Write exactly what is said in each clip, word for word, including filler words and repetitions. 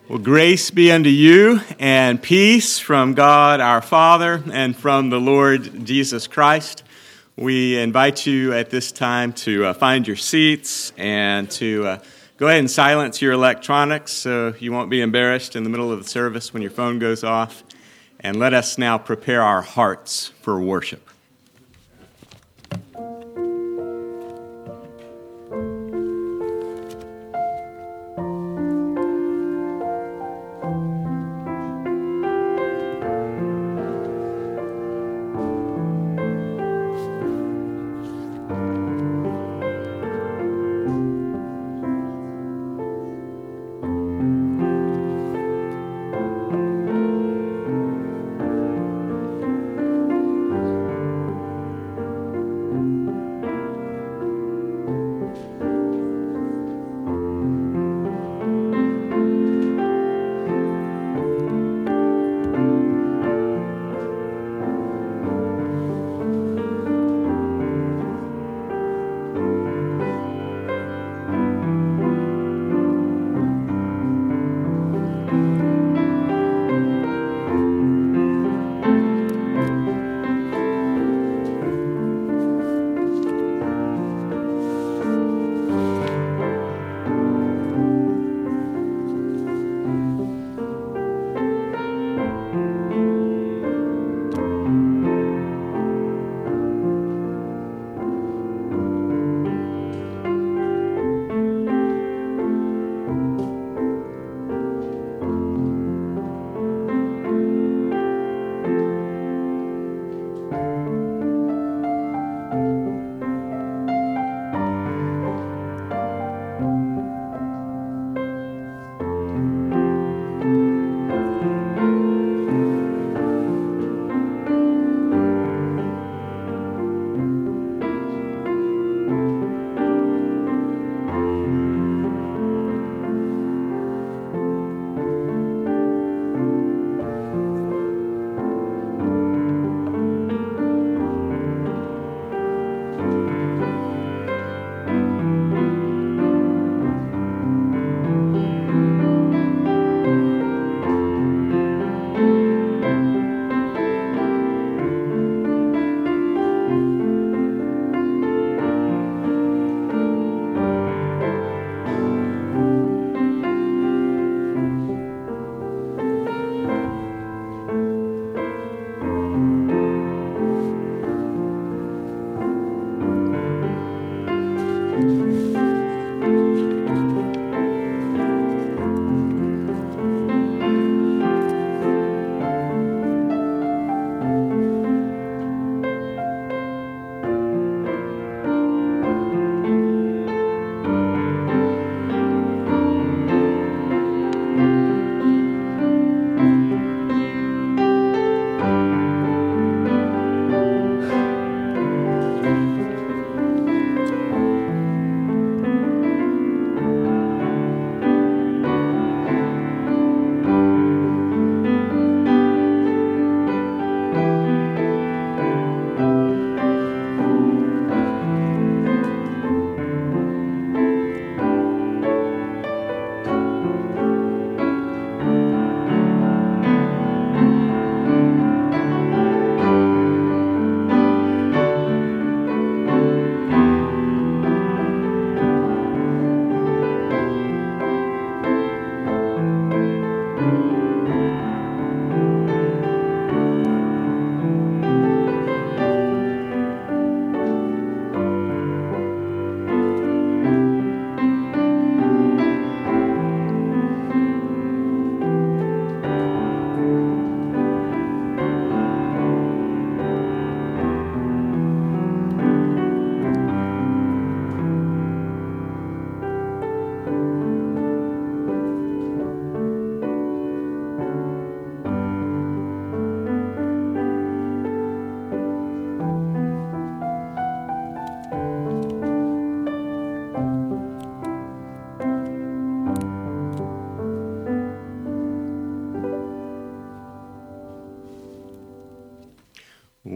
Well, grace be unto you and peace from God our Father and from the Lord Jesus Christ. We invite you at this time to uh, find your seats and to uh, go ahead and silence your electronics so you won't be embarrassed in the middle of the service when your phone goes off. And let us now prepare our hearts for worship.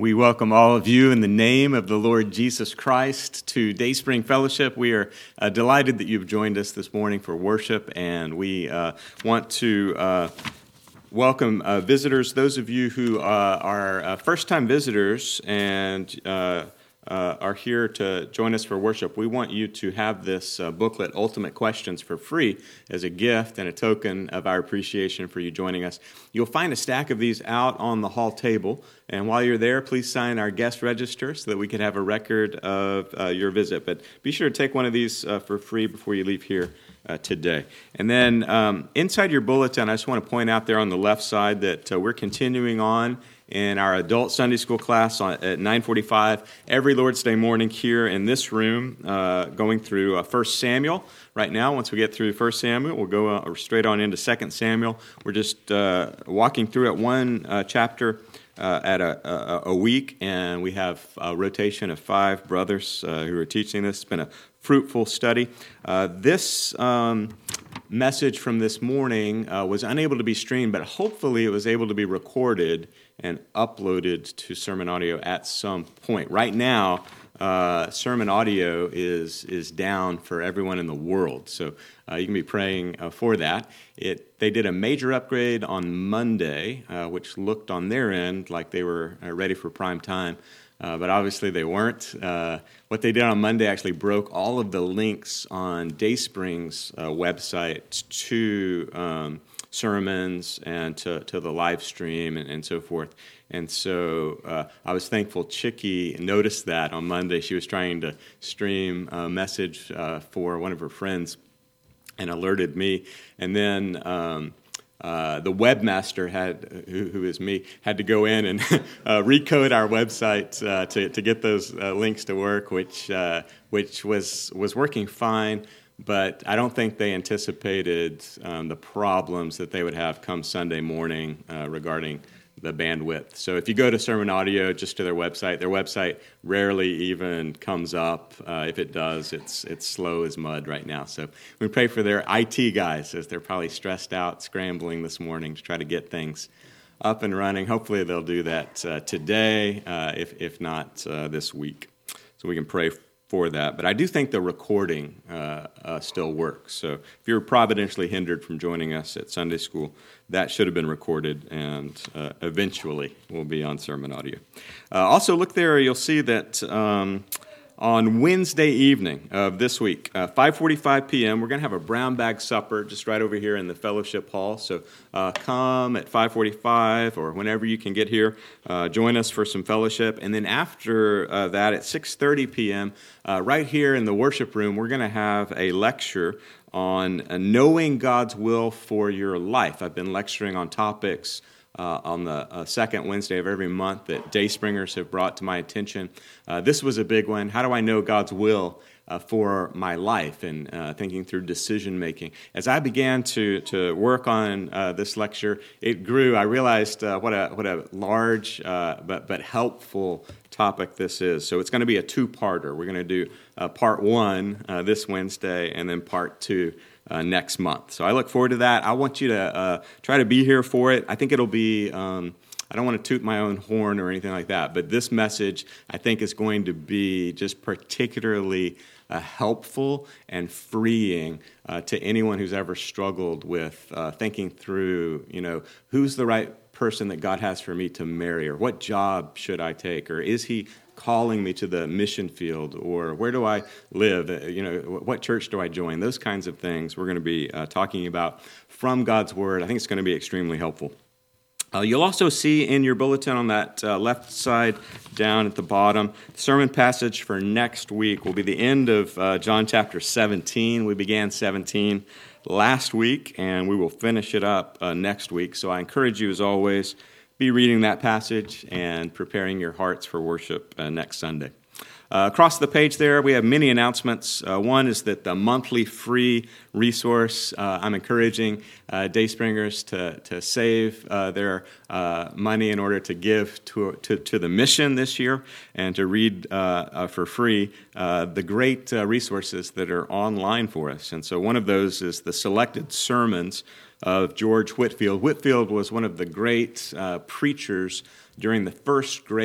we welcome all of you in the name of the Lord Jesus Christ to Dayspring Fellowship. We are uh, delighted that you've joined us this morning for worship, and we uh, want to uh, welcome uh, visitors, those of you who uh, are uh, first-time visitors and uh, uh, are here to join us for worship. We want you to have this uh, booklet, Ultimate Questions, for free as a gift and a token of our appreciation for you joining us. You'll find a stack of these out on the hall table, and while you're there, please sign our guest register so that we can have a record of uh, your visit. But be sure to take one of these uh, for free before you leave here uh, today. And then um, inside your bulletin, I just want to point out there on the left side that uh, we're continuing on in our adult Sunday school class on, at nine forty-five every Lord's Day morning here in this room, uh, going through uh, First Samuel. Right now, once we get through First Samuel, we'll go uh, straight on into Second Samuel. We're just uh, walking through it one uh, chapter uh, at a, a, a week, and we have a rotation of five brothers uh, who are teaching this. It's been a fruitful study. Uh, this um, message from this morning uh, was unable to be streamed, but hopefully it was able to be recorded and uploaded to sermon audio at some point. Right now, uh, sermon audio is is down for everyone in the world, so uh, you can be praying uh, for that. It they did a major upgrade on Monday, uh, which looked on their end like they were uh, ready for prime time. Uh, but obviously they weren't. Uh, what they did on Monday actually broke all of the links on Dayspring's uh, website to um, sermons and to, to the live stream and, and so forth. And so uh, I was thankful Chicky noticed that on Monday. She was trying to stream a message uh, for one of her friends and alerted me. And then Um, Uh, the webmaster had, who, who is me, had to go in and uh, recode our website uh, to to get those uh, links to work, which uh, which was was working fine. But I don't think they anticipated um, the problems that they would have come Sunday morning uh, regarding the bandwidth. So if you go to Sermon Audio, just to their website, their website rarely even comes up. Uh, if it does, it's it's slow as mud right now. So we pray for their I T guys as they're probably stressed out, scrambling this morning to try to get things up and running. Hopefully they'll do that uh, today, uh, if, if not uh, this week. So we can pray for that. But I do think the recording uh, uh, still works. So if you're providentially hindered from joining us at Sunday school, that should have been recorded and uh, eventually will be on sermon audio. Uh, also, look there, you'll see that um, on Wednesday evening of this week, uh, five forty-five p.m., we're going to have a brown bag supper just right over here in the fellowship hall. So uh, come at five forty-five or whenever you can get here, uh, join us for some fellowship. And then after uh, that, at six thirty p.m., uh, right here in the worship room, we're going to have a lecture on uh, knowing God's will for your life. I've been lecturing on topics uh, on the uh, second Wednesday of every month that Dayspringers have brought to my attention. Uh, this was a big one. How do I know God's will uh, for my life? And uh, thinking through decision making. As I began to to work on uh, this lecture, it grew. I realized uh, what a what a large uh, but but helpful topic this is. So it's going to be a two-parter. We're going to do uh, part one uh, this Wednesday and then part two uh, next month. So I look forward to that. I want you to uh, try to be here for it. I think it'll be, um, I don't want to toot my own horn or anything like that, but this message I think is going to be just particularly uh, helpful and freeing uh, to anyone who's ever struggled with uh, thinking through, you know, who's the right person that God has for me to marry, or what job should I take, or is he calling me to the mission field, or where do I live, you know, what church do I join, those kinds of things we're going to be uh, talking about from God's Word. I think it's going to be extremely helpful. Uh, you'll also see in your bulletin on that uh, left side down at the bottom, the sermon passage for next week will be the end of uh, John chapter seventeen. We began seventeen last week, and we will finish it up uh, next week. So I encourage you, as always, be reading that passage and preparing your hearts for worship uh, next Sunday. Uh, across the page there, we have many announcements. Uh, one is that the monthly free resource, uh, I'm encouraging uh, Dayspringers to, to save uh, their uh, money in order to give to, to, to the mission this year and to read uh, uh, for free uh, the great uh, resources that are online for us. And so one of those is the selected sermons of George Whitefield. Whitefield was one of the great uh, preachers during the first great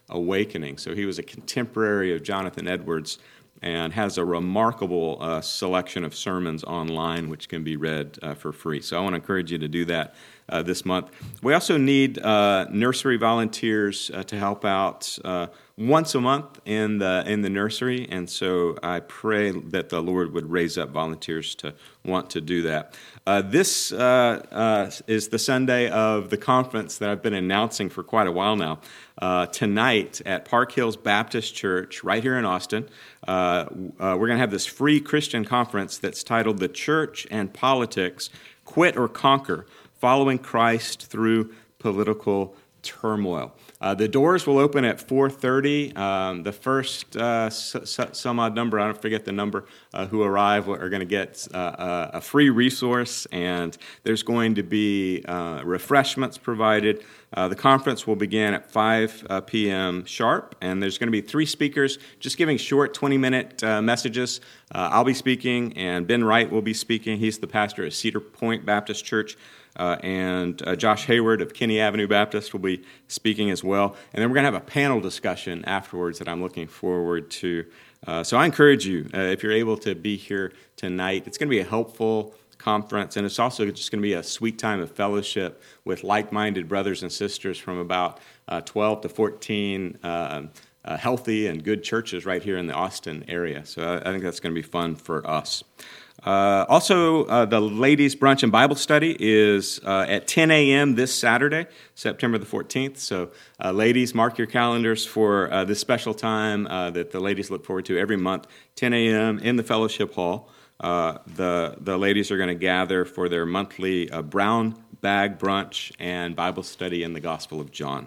Awakening. So he was a contemporary of Jonathan Edwards and has a remarkable uh, selection of sermons online which can be read uh, for free. So I want to encourage you to do that uh, this month. We also need uh, nursery volunteers uh, to help out uh, once a month in the in the nursery, and so I pray that the Lord would raise up volunteers to want to do that. Uh, this uh, uh, is the Sunday of the conference that I've been announcing for quite a while now. Uh, tonight at Park Hills Baptist Church, right here in Austin, uh, uh, we're going to have this free Christian conference that's titled "The Church and Politics: Quit or Conquer: Following Christ Through Political Turmoil." Uh, the doors will open at four thirty. Um, the first uh, some odd number, I don't forget the number, uh, who arrive are going to get uh, a free resource, and there's going to be uh, refreshments provided. Uh, the conference will begin at five p.m. sharp, and there's going to be three speakers just giving short twenty-minute uh, messages. Uh, I'll be speaking, and Ben Wright will be speaking. He's the pastor at Cedar Point Baptist Church. Uh, and uh, Josh Hayward of Kinney Avenue Baptist will be speaking as well. And then we're going to have a panel discussion afterwards that I'm looking forward to. Uh, so I encourage you, uh, if you're able to be here tonight, it's going to be a helpful conference, and it's also just going to be a sweet time of fellowship with like-minded brothers and sisters from about uh, twelve to fourteen uh, uh, healthy and good churches right here in the Austin area. So I, I think that's going to be fun for us. Uh, also, uh, the ladies' brunch and Bible study is uh, at ten a.m. this Saturday, September the fourteenth. So, uh, ladies, mark your calendars for uh, this special time uh, that the ladies look forward to every month, ten a.m. in the fellowship hall. Uh, the, the ladies are going to gather for their monthly uh, brown bag brunch and Bible study in the Gospel of John.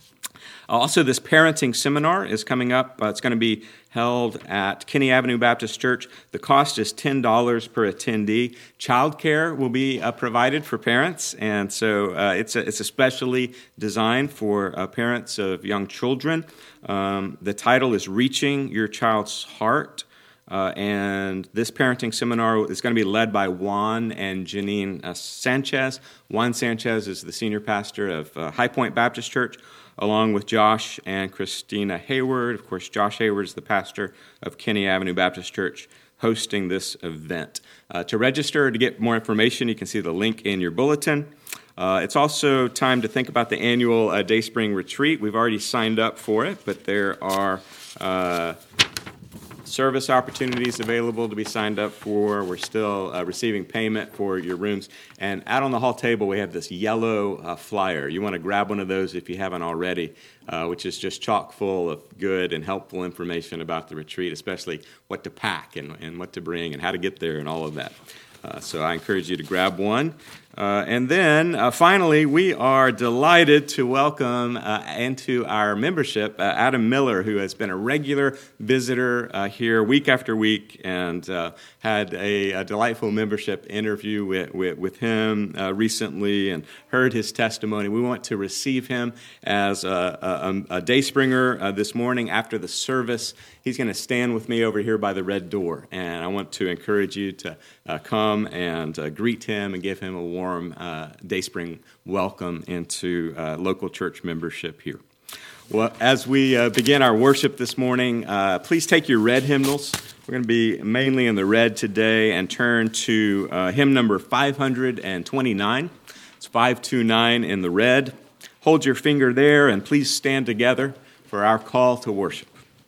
Also, this parenting seminar is coming up. Uh, it's going to be held at Kinney Avenue Baptist Church. The cost is ten dollars per attendee. Childcare will be uh, provided for parents, and so uh, it's, a, it's especially designed for uh, parents of young children. Um, the title is Reaching Your Child's Heart, uh, and this parenting seminar is going to be led by Juan and Janine uh, Sanchez. Juan Sanchez is the senior pastor of uh, High Point Baptist Church, along with Josh and Christina Hayward. Of course, Josh Hayward is the pastor of Kinney Avenue Baptist Church hosting this event. Uh, to register, to get more information, you can see the link in your bulletin. Uh, it's also time to think about the annual uh, Dayspring Retreat. We've already signed up for it, but there are uh, service opportunities available to be signed up for. We're still uh, receiving payment for your rooms. And out on the hall table, we have this yellow uh, flyer. You want to grab one of those if you haven't already, uh, which is just chock full of good and helpful information about the retreat, especially what to pack and, and what to bring and how to get there and all of that. Uh, so I encourage you to grab one. Uh, and then, uh, finally, we are delighted to welcome uh, into our membership uh, Adam Miller, who has been a regular visitor uh, here week after week, and uh, had a, a delightful membership interview with, with, with him uh, recently and heard his testimony. We want to receive him as a, a, a Dayspringer uh, this morning after the service. He's going to stand with me over here by the red door, and I want to encourage you to uh, come and uh, greet him and give him a warm uh, Dayspring welcome into uh, local church membership here. Well, as we uh, begin our worship this morning, uh, please take your red hymnals. We're going to be mainly in the red today, and turn to uh, hymn number five twenty-nine. It's five twenty-nine in the red. Hold your finger there, and please stand together for our call to worship.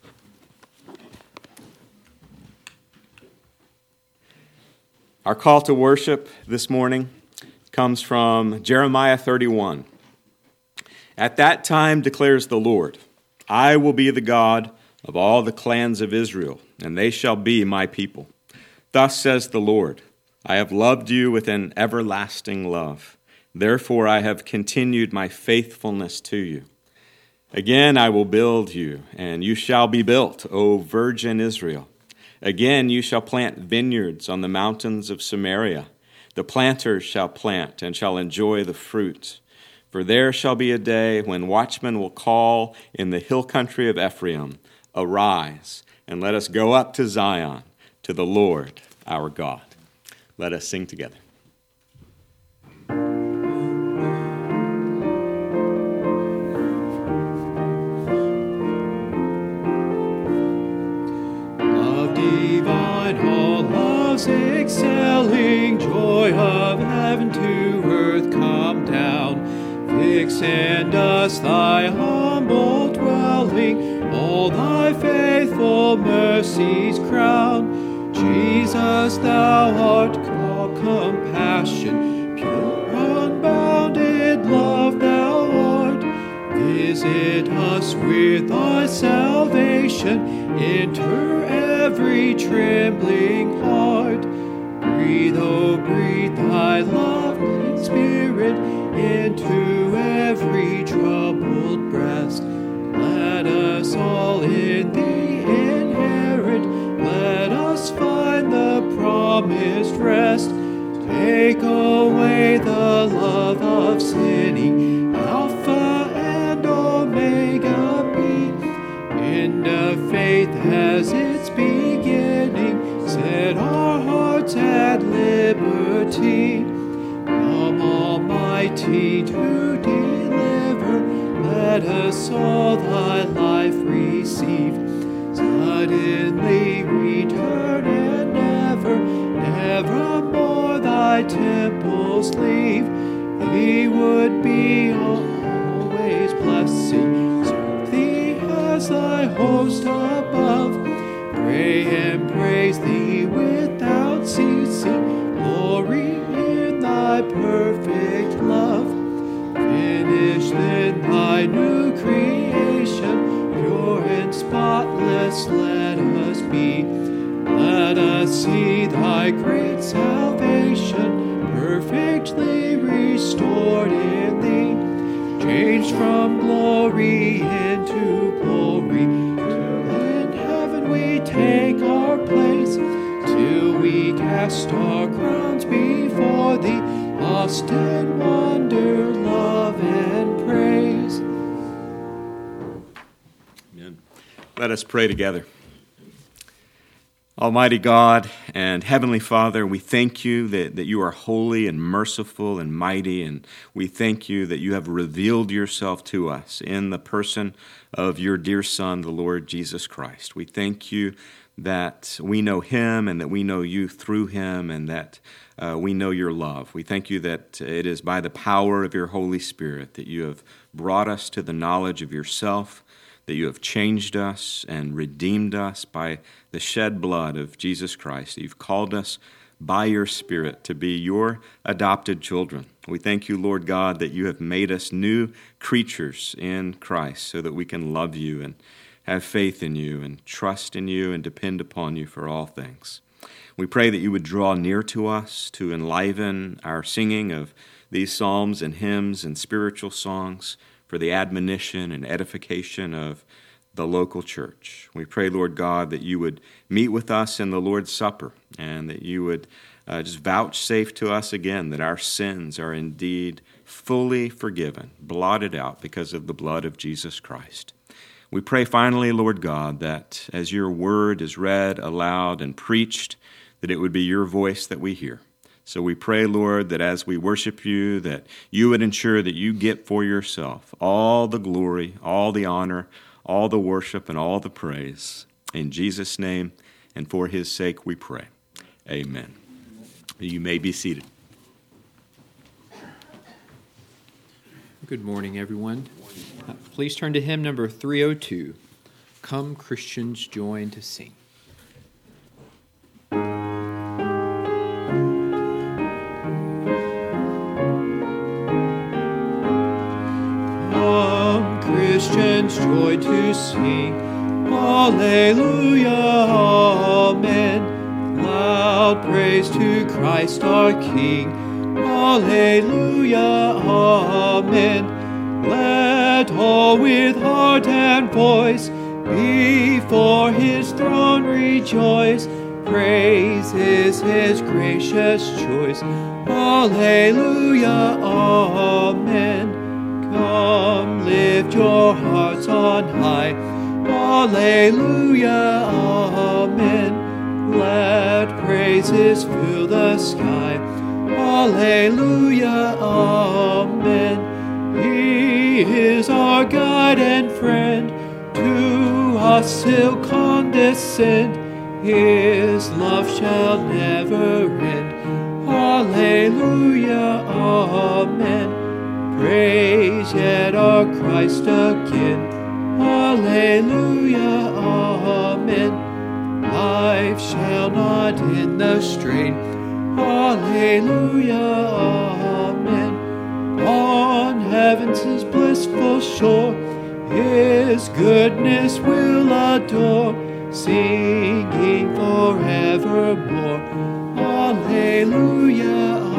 Our call to worship this morning comes from Jeremiah thirty-one. At that time, declares the Lord, I will be the God of all the clans of Israel, and they shall be my people. Thus says the Lord, I have loved you with an everlasting love. Therefore I have continued my faithfulness to you. Again I will build you, and you shall be built, O virgin Israel. Again you shall plant vineyards on the mountains of Samaria. The planters shall plant and shall enjoy the fruit. For there shall be a day when watchmen will call in the hill country of Ephraim, Arise, and let us go up to Zion, to the Lord our God. Let us sing together. to earth come down. Fix in us thy humble dwelling, all thy faithful mercies crown. Jesus, thou art all compassion, pure unbounded love thou art. Visit us with thy salvation, enter every trembling heart. Breathe, oh breathe thy lovely spirit into every troubled breast. Let us all in thee inherit, let us find the promised rest. Take away the love of sinning, Alpha and Omega be. End of faith has its beginning, set our hearts at liberty. Come, Almighty, to deliver, let us all thy life receive. Suddenly return and never, never more thy temples leave. He would be always blessing, serve thee as thy host above. Pray and praise thee without ceasing, glory in thy perfect love. Finish then thy new creation, pure and spotless let us be. Let us see thy great salvation, perfectly restored in thee. Changed from glory into glory, till in heaven we take our place, till we cast our crowns before thee, lost in wonder, love, and praise. Amen. Let us pray together. Almighty God and Heavenly Father, we thank you that, that you are holy and merciful and mighty, and we thank you that you have revealed yourself to us in the person of your dear Son, the Lord Jesus Christ. We thank you that we know him and that we know you through him, and that uh, we know your love. We thank you that it is by the power of your Holy Spirit that you have brought us to the knowledge of yourself, that you have changed us and redeemed us by the shed blood of Jesus Christ. You've called us by your Spirit to be your adopted children. We thank you, Lord God, that you have made us new creatures in Christ so that we can love you and have faith in you and trust in you and depend upon you for all things. We pray that you would draw near to us to enliven our singing of these psalms and hymns and spiritual songs for the admonition and edification of the local church. We pray, Lord God, that you would meet with us in the Lord's Supper, and that you would uh, just vouchsafe to us again that our sins are indeed fully forgiven, blotted out because of the blood of Jesus Christ. We pray finally, Lord God, that as your word is read aloud and preached, that it would be your voice that we hear. So we pray, Lord, that as we worship you, that you would ensure that you get for yourself all the glory, all the honor, all the worship, and all the praise. In Jesus' name and for his sake we pray. Amen. You may be seated. Good morning, everyone. Uh, please turn to hymn number three oh two, Come Christians Join to Sing. Christians joy to sing, Alleluia, Amen. Loud praise to Christ our King, Alleluia, Amen. Let all with heart and voice before his throne rejoice. Praise is his gracious choice, Alleluia, Amen. Come, lift your hearts on high, Alleluia, Amen. Let praises fill the sky, Alleluia, Amen. He is our guide and friend, to us he'll condescend, his love shall never end. Alleluia, amen. Praise yet our Christ again. Alleluia, amen. Life shall not end the strain. Alleluia, amen. On heaven's his blissful shore, his goodness will adore, singing forevermore. Alleluia,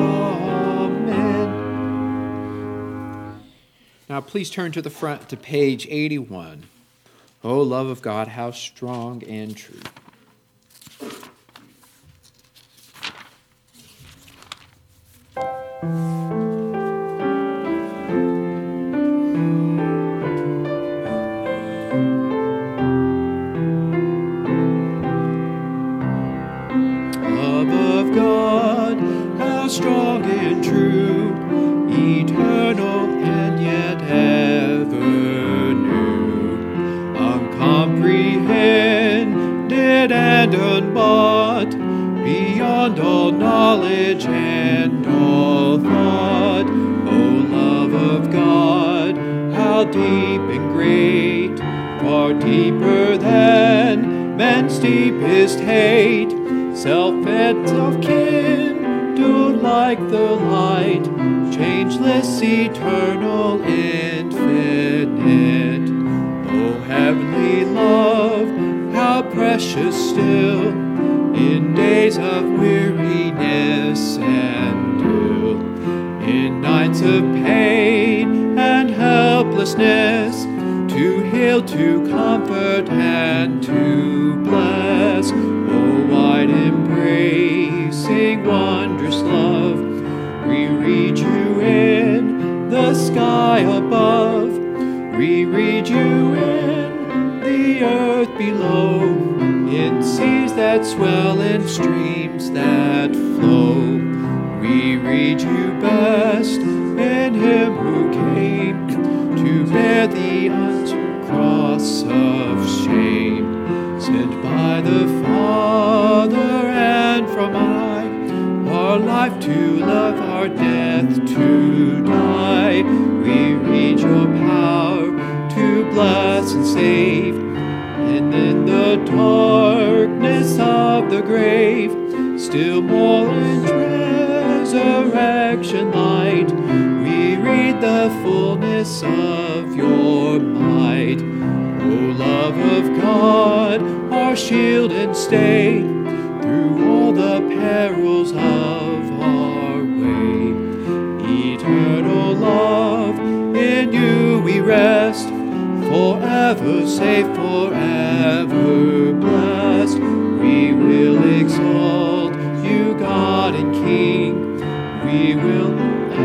amen. Now please turn to the front to page eighty-one. O love of God, how strong and true. Strong and true, eternal and yet ever new, uncomprehended and unbought, beyond all knowledge and all thought. O love of God, how deep and great, far deeper than man's deepest hate, self-fed, self-kin, like the light, changeless, eternal, infinite. O heavenly love, how precious still, in days of weariness and ill, in nights of pain and helplessness, to heal, to comfort, and to bless. O wide embracing, wondrous love, we read you in the sky above, we read you in the earth below, in seas that swell, in streams that flow. We read you best in him who came to bear the cross of shame, sent by the Father and from I, our life to love, our death to die. We read your power to bless and save, and in the darkness of the grave, still more in resurrection light, we read the fullness of your might. O love of God, our shield and stay, through all the perils of our way. Eternal love, in you we rest, forever safe, forever blessed. We will exalt you, God and King. We will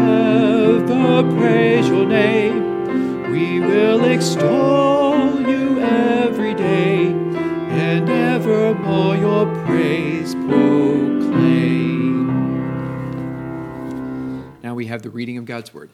ever praise your name. We will extol you every day, and evermore your praise proclaim. Now we have the reading of God's word.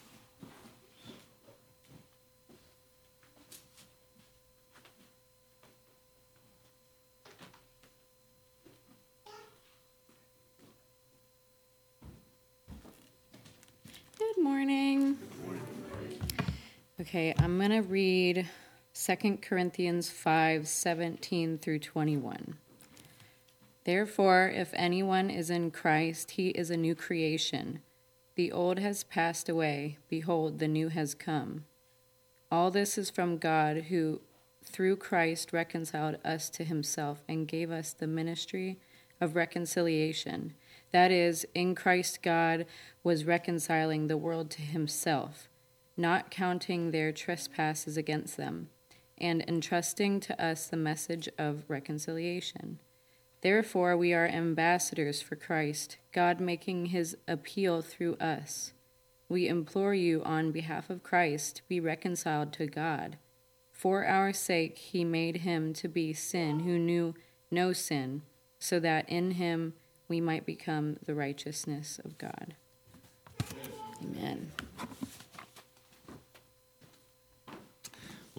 Good morning. Okay, I'm going to read Second Corinthians five, seventeen through twenty-one. Therefore, if anyone is in Christ, he is a new creation. The old has passed away. Behold, the new has come. All this is from God, who through Christ reconciled us to himself and gave us the ministry of reconciliation. That is, in Christ God was reconciling the world to himself, not counting their trespasses against them, and entrusting to us the message of reconciliation. Therefore we are ambassadors for Christ, God making his appeal through us. We implore you on behalf of Christ, be reconciled to God. For our sake he made him to be sin who knew no sin, so that in him we might become the righteousness of God. Amen.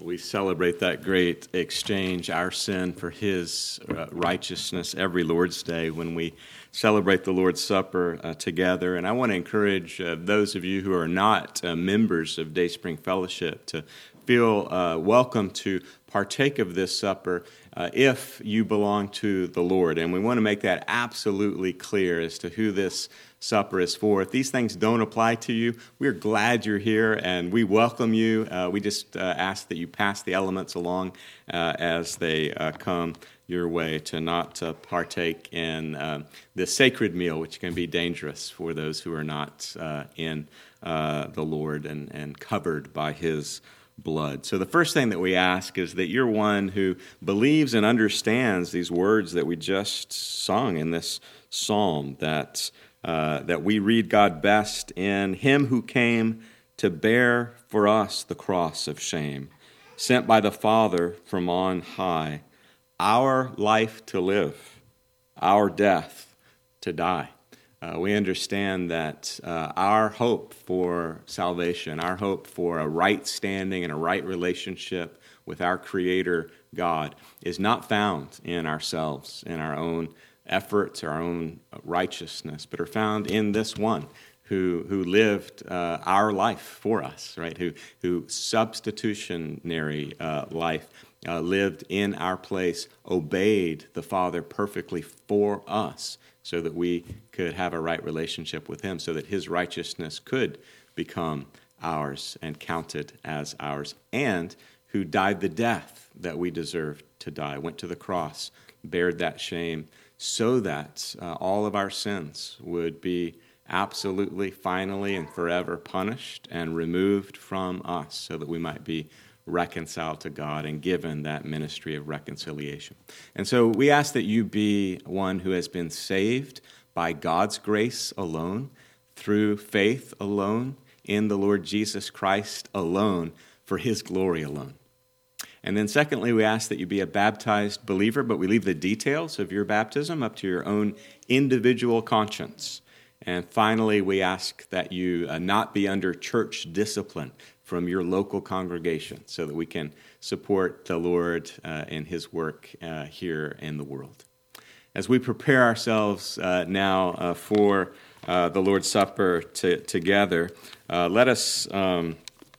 We celebrate that great exchange, our sin for his uh, righteousness, every Lord's Day when we celebrate the Lord's Supper uh, together. And I want to encourage uh, those of you who are not uh, members of Dayspring Fellowship to feel uh, welcome to partake of this supper uh, if you belong to the Lord. And we want to make that absolutely clear as to who this supper is for. If these things don't apply to you, we're glad you're here and we welcome you. Uh, we just uh, ask that you pass the elements along uh, as they uh, come your way, to not uh, partake in uh, this sacred meal, which can be dangerous for those who are not uh, in uh, the Lord and, and covered by his blood. So the first thing that we ask is that you're one who believes and understands these words that we just sung in this psalm, that uh, that we read God best in him who came to bear for us the cross of shame, sent by the Father from on high, our life to live, our death to die. Uh, we understand that uh, our hope for salvation, our hope for a right standing and a right relationship with our Creator God is not found in ourselves, in our own efforts, our own righteousness, but are found in this one who who lived uh, our life for us, right? Who who substitutionary uh, life uh, lived in our place, obeyed the Father perfectly for us, so that we could have a right relationship with him, so that his righteousness could become ours and counted as ours, and who died the death that we deserved to die, went to the cross, bared that shame, so that uh, all of our sins would be absolutely, finally, and forever punished and removed from us, so that we might be reconciled to God and given that ministry of reconciliation. And so we ask that you be one who has been saved by God's grace alone, through faith alone, in the Lord Jesus Christ alone, for his glory alone. And then secondly, we ask that you be a baptized believer, but we leave the details of your baptism up to your own individual conscience. And finally, we ask that you uh, not be under church discipline from your local congregation, so that we can support the Lord uh, in his work uh, here in the world. As we prepare ourselves uh, now uh, for uh, the Lord's Supper to, together, uh, let us um,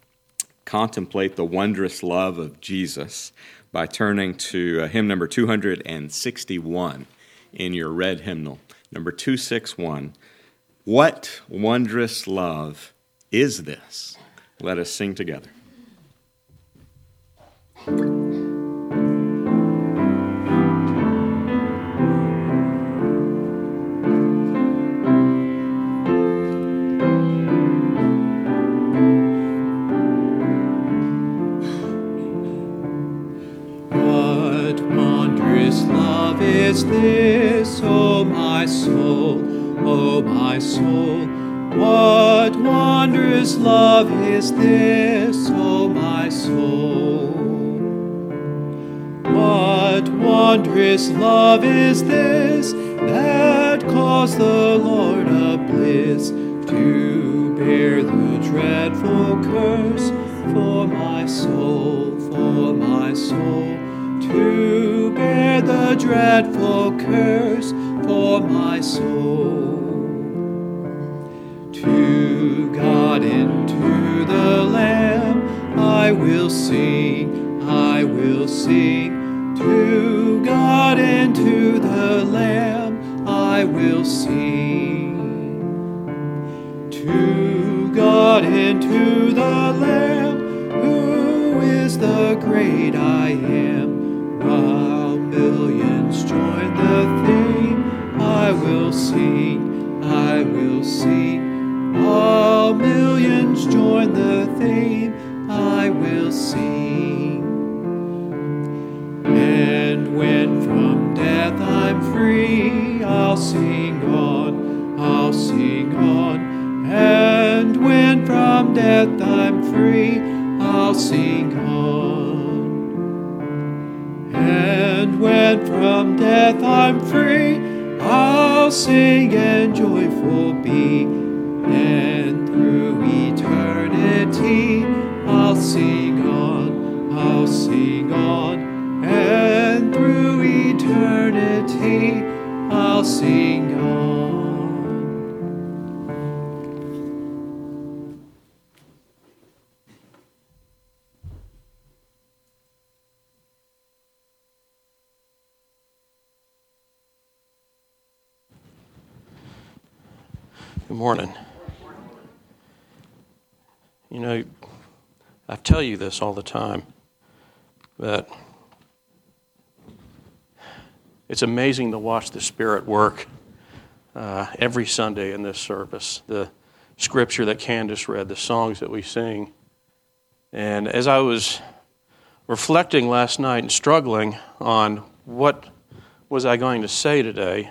contemplate the wondrous love of Jesus by turning to uh, hymn number two hundred sixty-one in your red hymnal, number two sixty-one. What wondrous love is this? Let us sing together. What wondrous love is this, O my soul, O my soul? What wondrous love is this, O my soul? What wondrous love is this that caused the Lord of bliss to bear the dreadful curse for my soul, for my soul, to bear the dreadful curse for my soul. To God and to the Lamb I will sing, I will sing. To God and to the Lamb I will sing. To God and to the Lamb, who is the great I am, while millions join the theme, I will sing, I will sing. All millions join the theme, I will sing. And when from death I'm free, I'll sing on, I'll sing on. And when from death I'm free, I'll sing on. And when from death I'm free, I'll sing and joyful be. And through eternity, I'll sing on, I'll Good morning. You know, I tell you this all the time, but it's amazing to watch the Spirit work uh, every Sunday in this service. The scripture that Candace read, the songs that we sing. And as I was reflecting last night and struggling on what was I going to say today,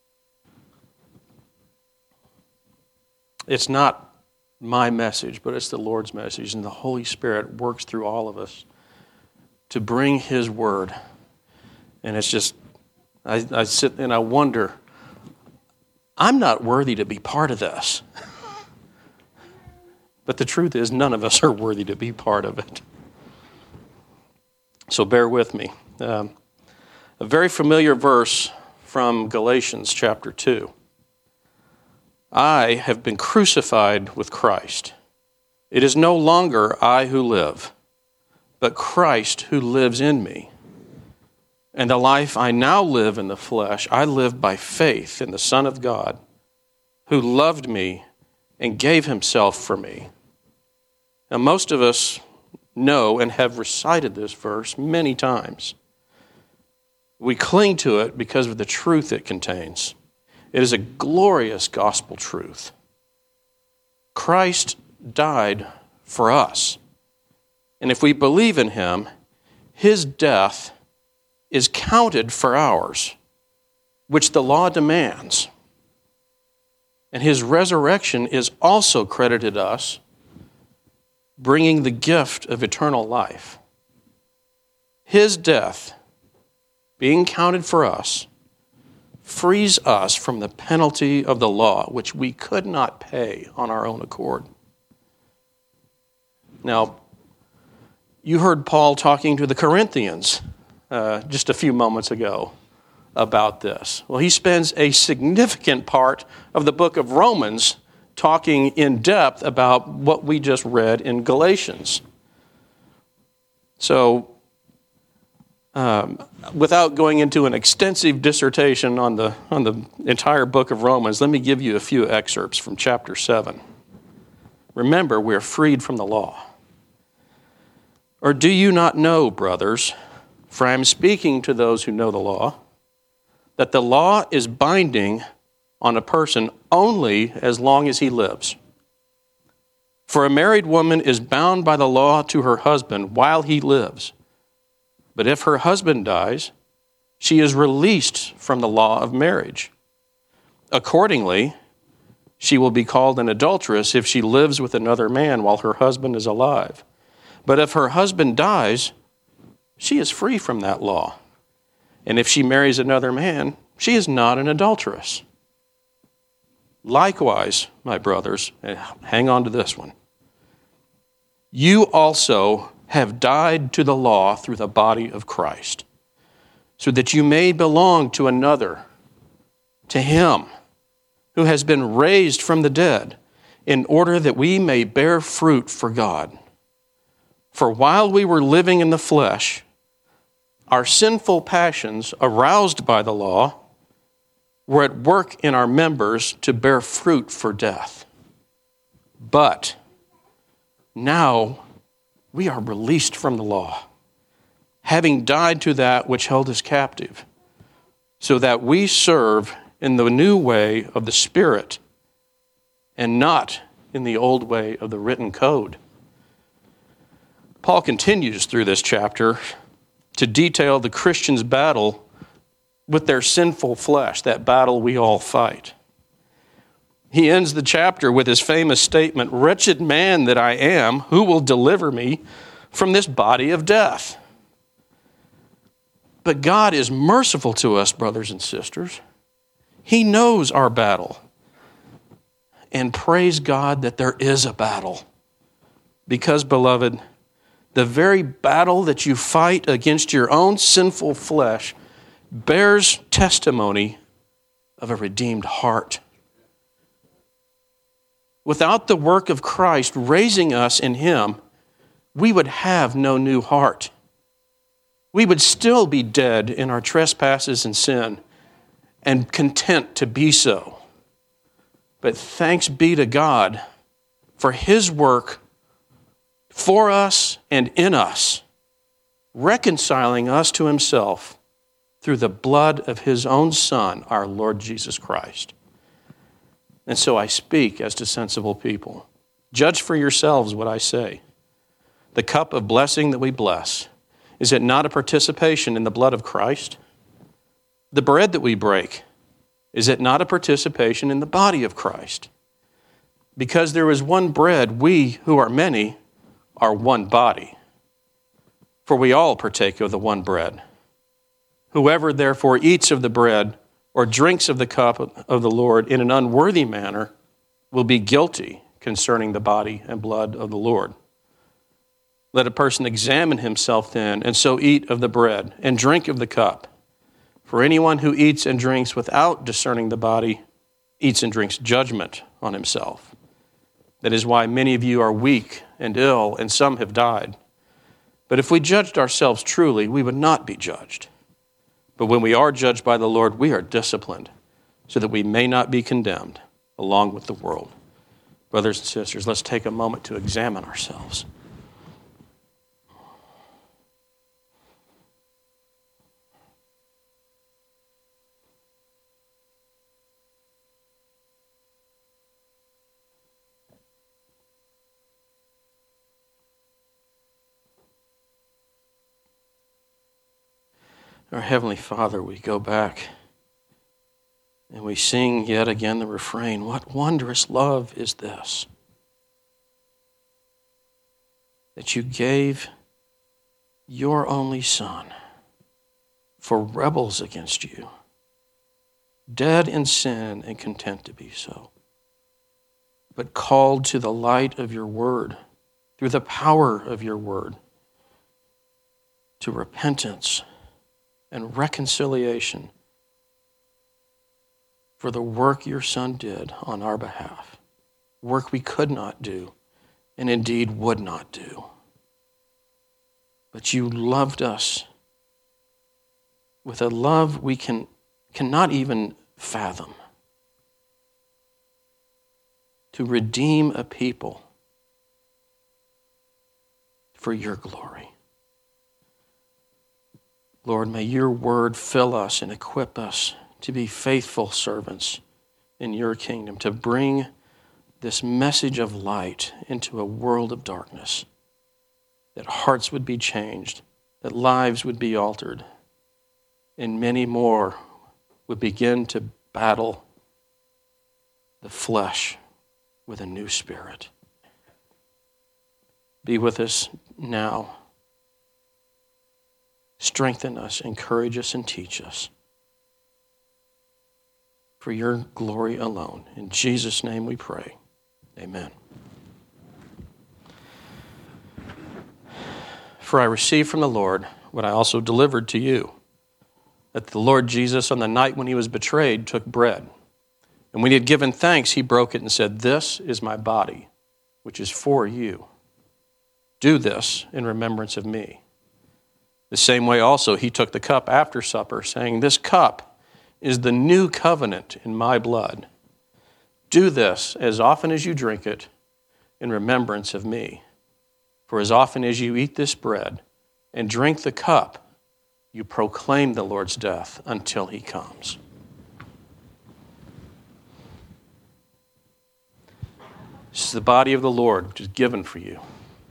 it's not my message, but it's the Lord's message, and the Holy Spirit works through all of us to bring His Word. And it's just, I, I sit and I wonder, I'm not worthy to be part of this. But the truth is, none of us are worthy to be part of it. So bear with me. Um, a very familiar verse from Galatians chapter two. I have been crucified with Christ. It is no longer I who live, but Christ who lives in me. And the life I now live in the flesh, I live by faith in the Son of God, who loved me and gave himself for me. Now, most of us know and have recited this verse many times. We cling to it because of the truth it contains. It is a glorious gospel truth. Christ died for us. And if we believe in him, his death is counted for ours, which the law demands. And his resurrection is also credited us, bringing the gift of eternal life. His death, being counted for us, frees us from the penalty of the law, which we could not pay on our own accord. Now, you heard Paul talking to the Corinthians uh, just a few moments ago about this. Well, he spends a significant part of the book of Romans talking in depth about what we just read in Galatians. So, um, without going into an extensive dissertation on the on the entire book of Romans, let me give you a few excerpts from chapter seven. Remember, we're freed from the law. Or do you not know, brothers, for I am speaking to those who know the law, that the law is binding on a person only as long as he lives. For a married woman is bound by the law to her husband while he lives. But if her husband dies, she is released from the law of marriage. Accordingly, she will be called an adulteress if she lives with another man while her husband is alive. But if her husband dies, she is free from that law. And if she marries another man, she is not an adulteress. Likewise, my brothers, hang on to this one. You also have died to the law through the body of Christ, so that you may belong to another, to him who has been raised from the dead, in order that we may bear fruit for God. For while we were living in the flesh, our sinful passions, aroused by the law, were at work in our members to bear fruit for death. But now we are released from the law, having died to that which held us captive, so that we serve in the new way of the Spirit and not in the old way of the written code. Paul continues through this chapter to detail the Christians' battle with their sinful flesh, that battle we all fight. He ends the chapter with his famous statement, "Wretched man that I am, who will deliver me from this body of death?" But God is merciful to us, brothers and sisters. He knows our battle. And praise God that there is a battle. Because, beloved, the very battle that you fight against your own sinful flesh bears testimony of a redeemed heart. Without the work of Christ raising us in him, we would have no new heart. We would still be dead in our trespasses and sin and content to be so. But thanks be to God for his work for us and in us, reconciling us to himself through the blood of his own Son, our Lord Jesus Christ. And so I speak as to sensible people. Judge for yourselves what I say. The cup of blessing that we bless, is it not a participation in the blood of Christ? The bread that we break, is it not a participation in the body of Christ? Because there is one bread, we who are many are one body. For we all partake of the one bread. Whoever therefore eats of the bread or drinks of the cup of the Lord in an unworthy manner will be guilty concerning the body and blood of the Lord. Let a person examine himself then, and so eat of the bread and drink of the cup. For anyone who eats and drinks without discerning the body eats and drinks judgment on himself. That is why many of you are weak and ill, and some have died. But if we judged ourselves truly, we would not be judged. But when we are judged by the Lord, we are disciplined, so that we may not be condemned along with the world. Brothers and sisters, let's take a moment to examine ourselves. Our Heavenly Father, we go back and we sing yet again the refrain, what wondrous love is this, that you gave your only Son for rebels against you, dead in sin and content to be so, but called to the light of your word, through the power of your word, to repentance and reconciliation for the work your Son did on our behalf, work we could not do and indeed would not do. But you loved us with a love we can cannot even fathom, to redeem a people for your glory. Lord, may your word fill us and equip us to be faithful servants in your kingdom, to bring this message of light into a world of darkness, that hearts would be changed, that lives would be altered, and many more would begin to battle the flesh with a new spirit. Be with us now. Strengthen us, encourage us, and teach us for your glory alone. In Jesus' name we pray. Amen. For I received from the Lord what I also delivered to you, that the Lord Jesus, on the night when he was betrayed, took bread. And when he had given thanks, he broke it and said, "This is my body, which is for you. Do this in remembrance of me." The same way also he took the cup after supper, saying, "This cup is the new covenant in my blood. Do this as often as you drink it in remembrance of me. For as often as you eat this bread and drink the cup, you proclaim the Lord's death until he comes." This is the body of the Lord, which is given for you.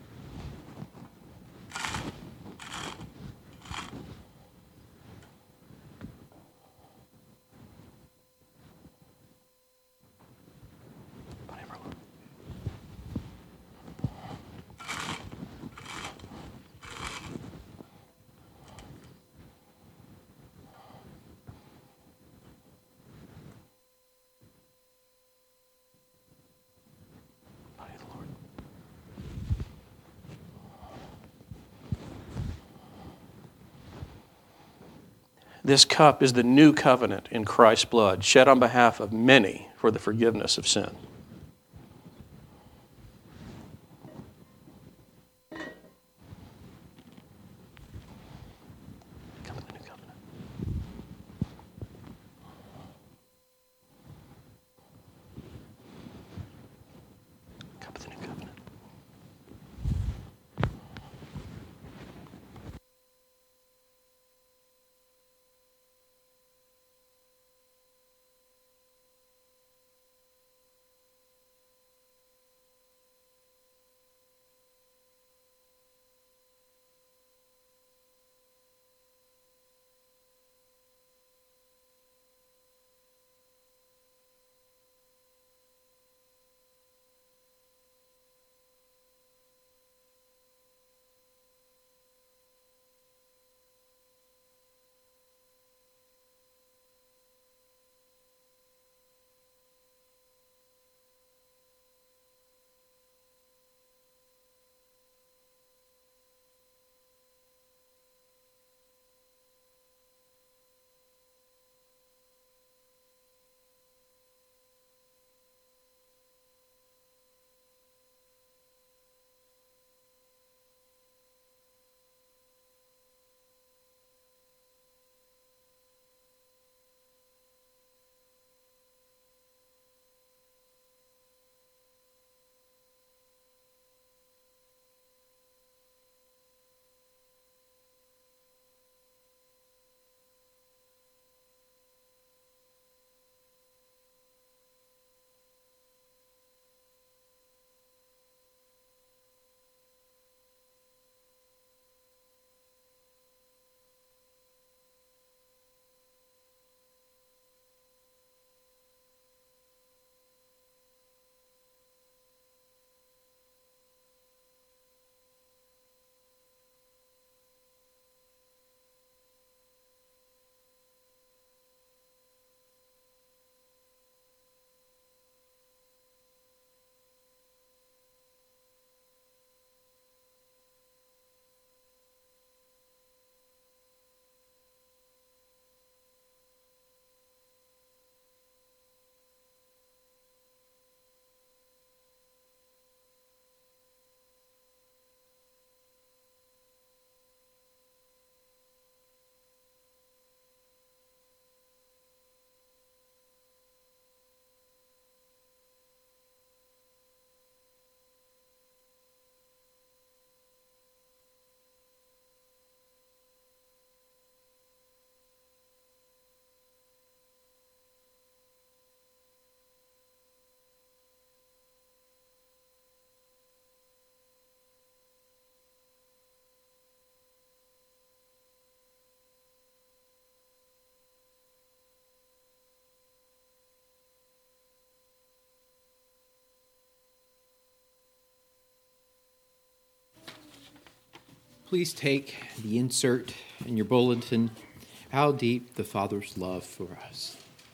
This cup is the new covenant in Christ's blood, shed on behalf of many for the forgiveness of sin. Come in the new covenant. Please take the insert in your bulletin, How Deep the Father's Love for Us.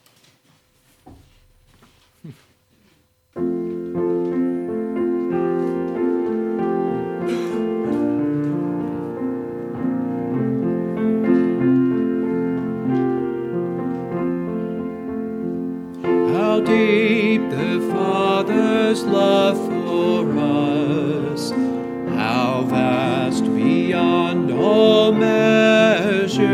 How deep the Father's love for us, how vast beyond all measure,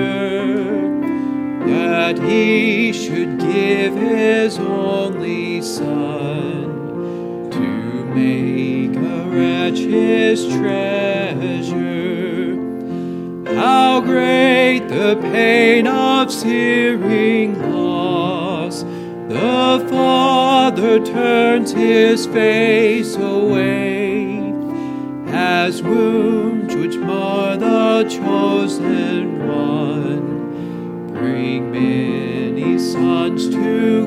that he should give his only Son to make a wretch his treasure. How great the pain of searing loss, the Father turns his face away, as wounds which mar the chosen one bring many sons to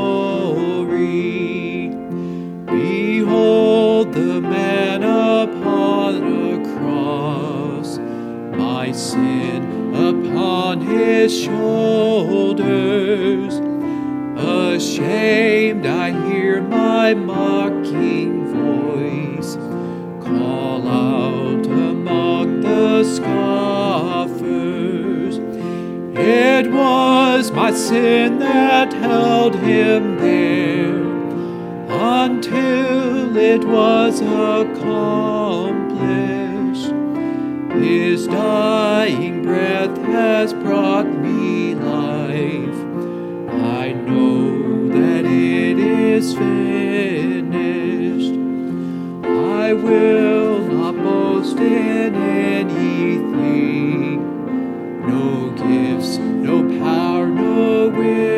glory. Behold the man upon a cross, my sin upon his shoulders. Ashamed, I hear my mocking voice call out among the scoffers. It was my sin that held him there until it was accomplished. His dying breath has brought me life. I know that it is finished. I will not boast in anything, no gifts, no power, no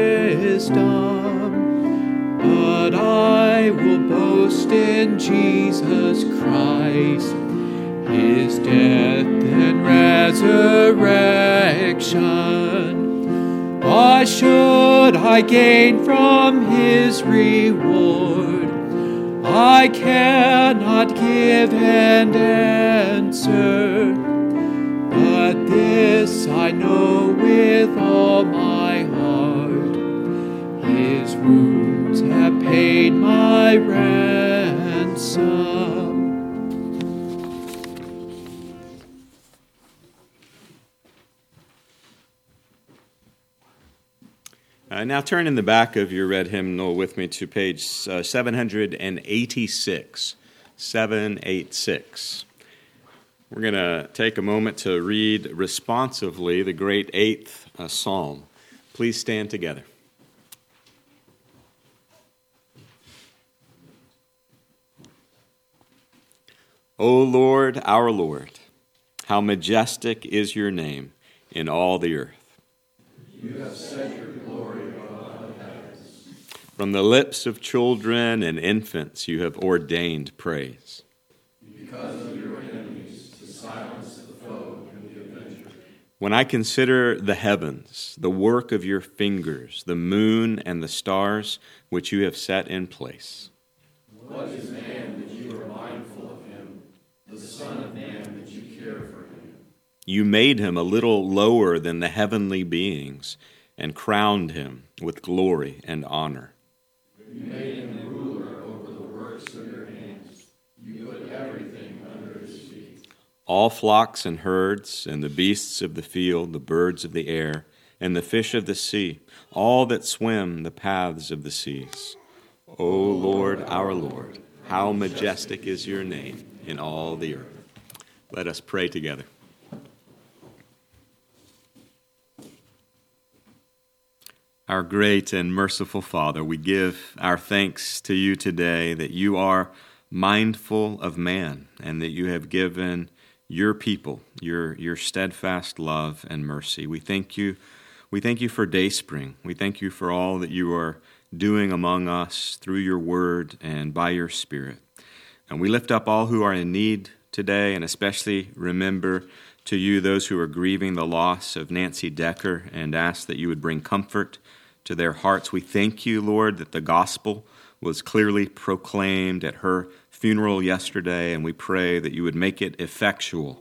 wisdom, but I will boast in Jesus Christ, his death and resurrection. Why should I gain from his reward? I cannot give and answer, but this I know with all my heart. His wounds have paid my ransom. Uh, now turn in the back of your red hymnal with me to page uh, seven eighty-six. seven eighty-six. We're going to take a moment to read responsively the great eighth uh, psalm. Please stand together. O Lord, our Lord, how majestic is your name in all the earth. You have set your glory above the heavens. From the lips of children and infants you have ordained praise. Because of your enemies, to silence the foe and the avenger. When I consider the heavens, the work of your fingers, the moon and the stars which you have set in place. What is man that you are mindful of him, the Son of Man that you care for him? You made him a little lower than the heavenly beings and crowned him with glory and honor. You made him ruler over the works of your hands. You put everything under his feet. All flocks and herds, and the beasts of the field, the birds of the air, and the fish of the sea, all that swim the paths of the seas. O Lord, our Lord, how majestic is your name in all the earth. Let us pray together. Our great and merciful Father, we give our thanks to you today that you are mindful of man and that you have given your people your, your steadfast love and mercy. We thank you. We thank you for Dayspring. We thank you for all that you are doing among us through your word and by your Spirit. And we lift up all who are in need today, and especially remember to you those who are grieving the loss of Nancy Decker, and ask that you would bring comfort to their hearts. We thank you, Lord, that the gospel was clearly proclaimed at her funeral yesterday, and we pray that you would make it effectual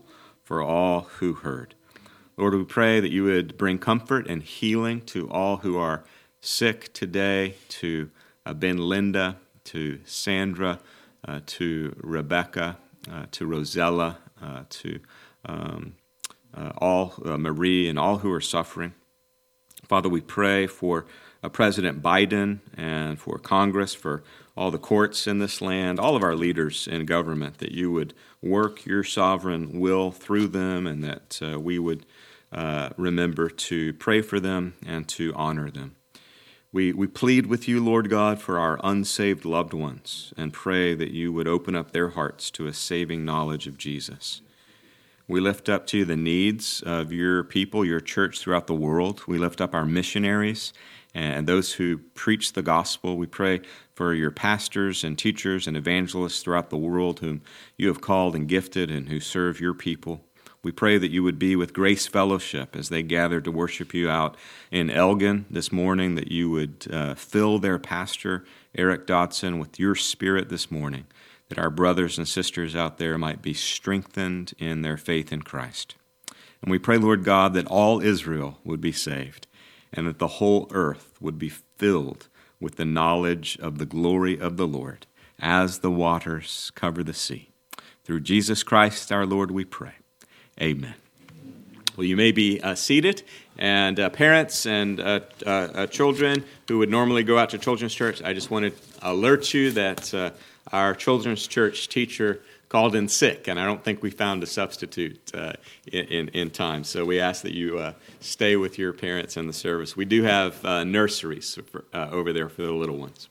for all who heard. Lord, we pray that you would bring comfort and healing to all who are sick today, to uh, Ben Linda, to Sandra, uh, to Rebecca, uh, to Rosella, uh, to um, uh, all, uh, Marie, and all who are suffering. Father, we pray for uh, President Biden and for Congress, for all the courts in this land, all of our leaders in government, that you would work your sovereign will through them, and that uh, we would uh, remember to pray for them and to honor them. We, we plead with you, Lord God, for our unsaved loved ones, and pray that you would open up their hearts to a saving knowledge of Jesus. We lift up to you the needs of your people, your church throughout the world. We lift up our missionaries and those who preach the gospel. We pray for your pastors and teachers and evangelists throughout the world whom you have called and gifted and who serve your people. We pray that you would be with Grace Fellowship as they gather to worship you out in Elgin this morning, that you would uh, fill their pastor, Eric Dodson, with your spirit this morning, that our brothers and sisters out there might be strengthened in their faith in Christ. And we pray, Lord God, that all Israel would be saved, and that the whole earth would be filled with the knowledge of the glory of the Lord as the waters cover the sea. Through Jesus Christ our Lord we pray. Amen. Well, you may be uh, seated, and uh, parents and uh, uh, uh, children who would normally go out to children's church, I just wanted to alert you that uh, our children's church teacher called in sick, and I don't think we found a substitute uh, in, in time. So we ask that you uh, stay with your parents in the service. We do have uh, nurseries for, uh, over there for the little ones.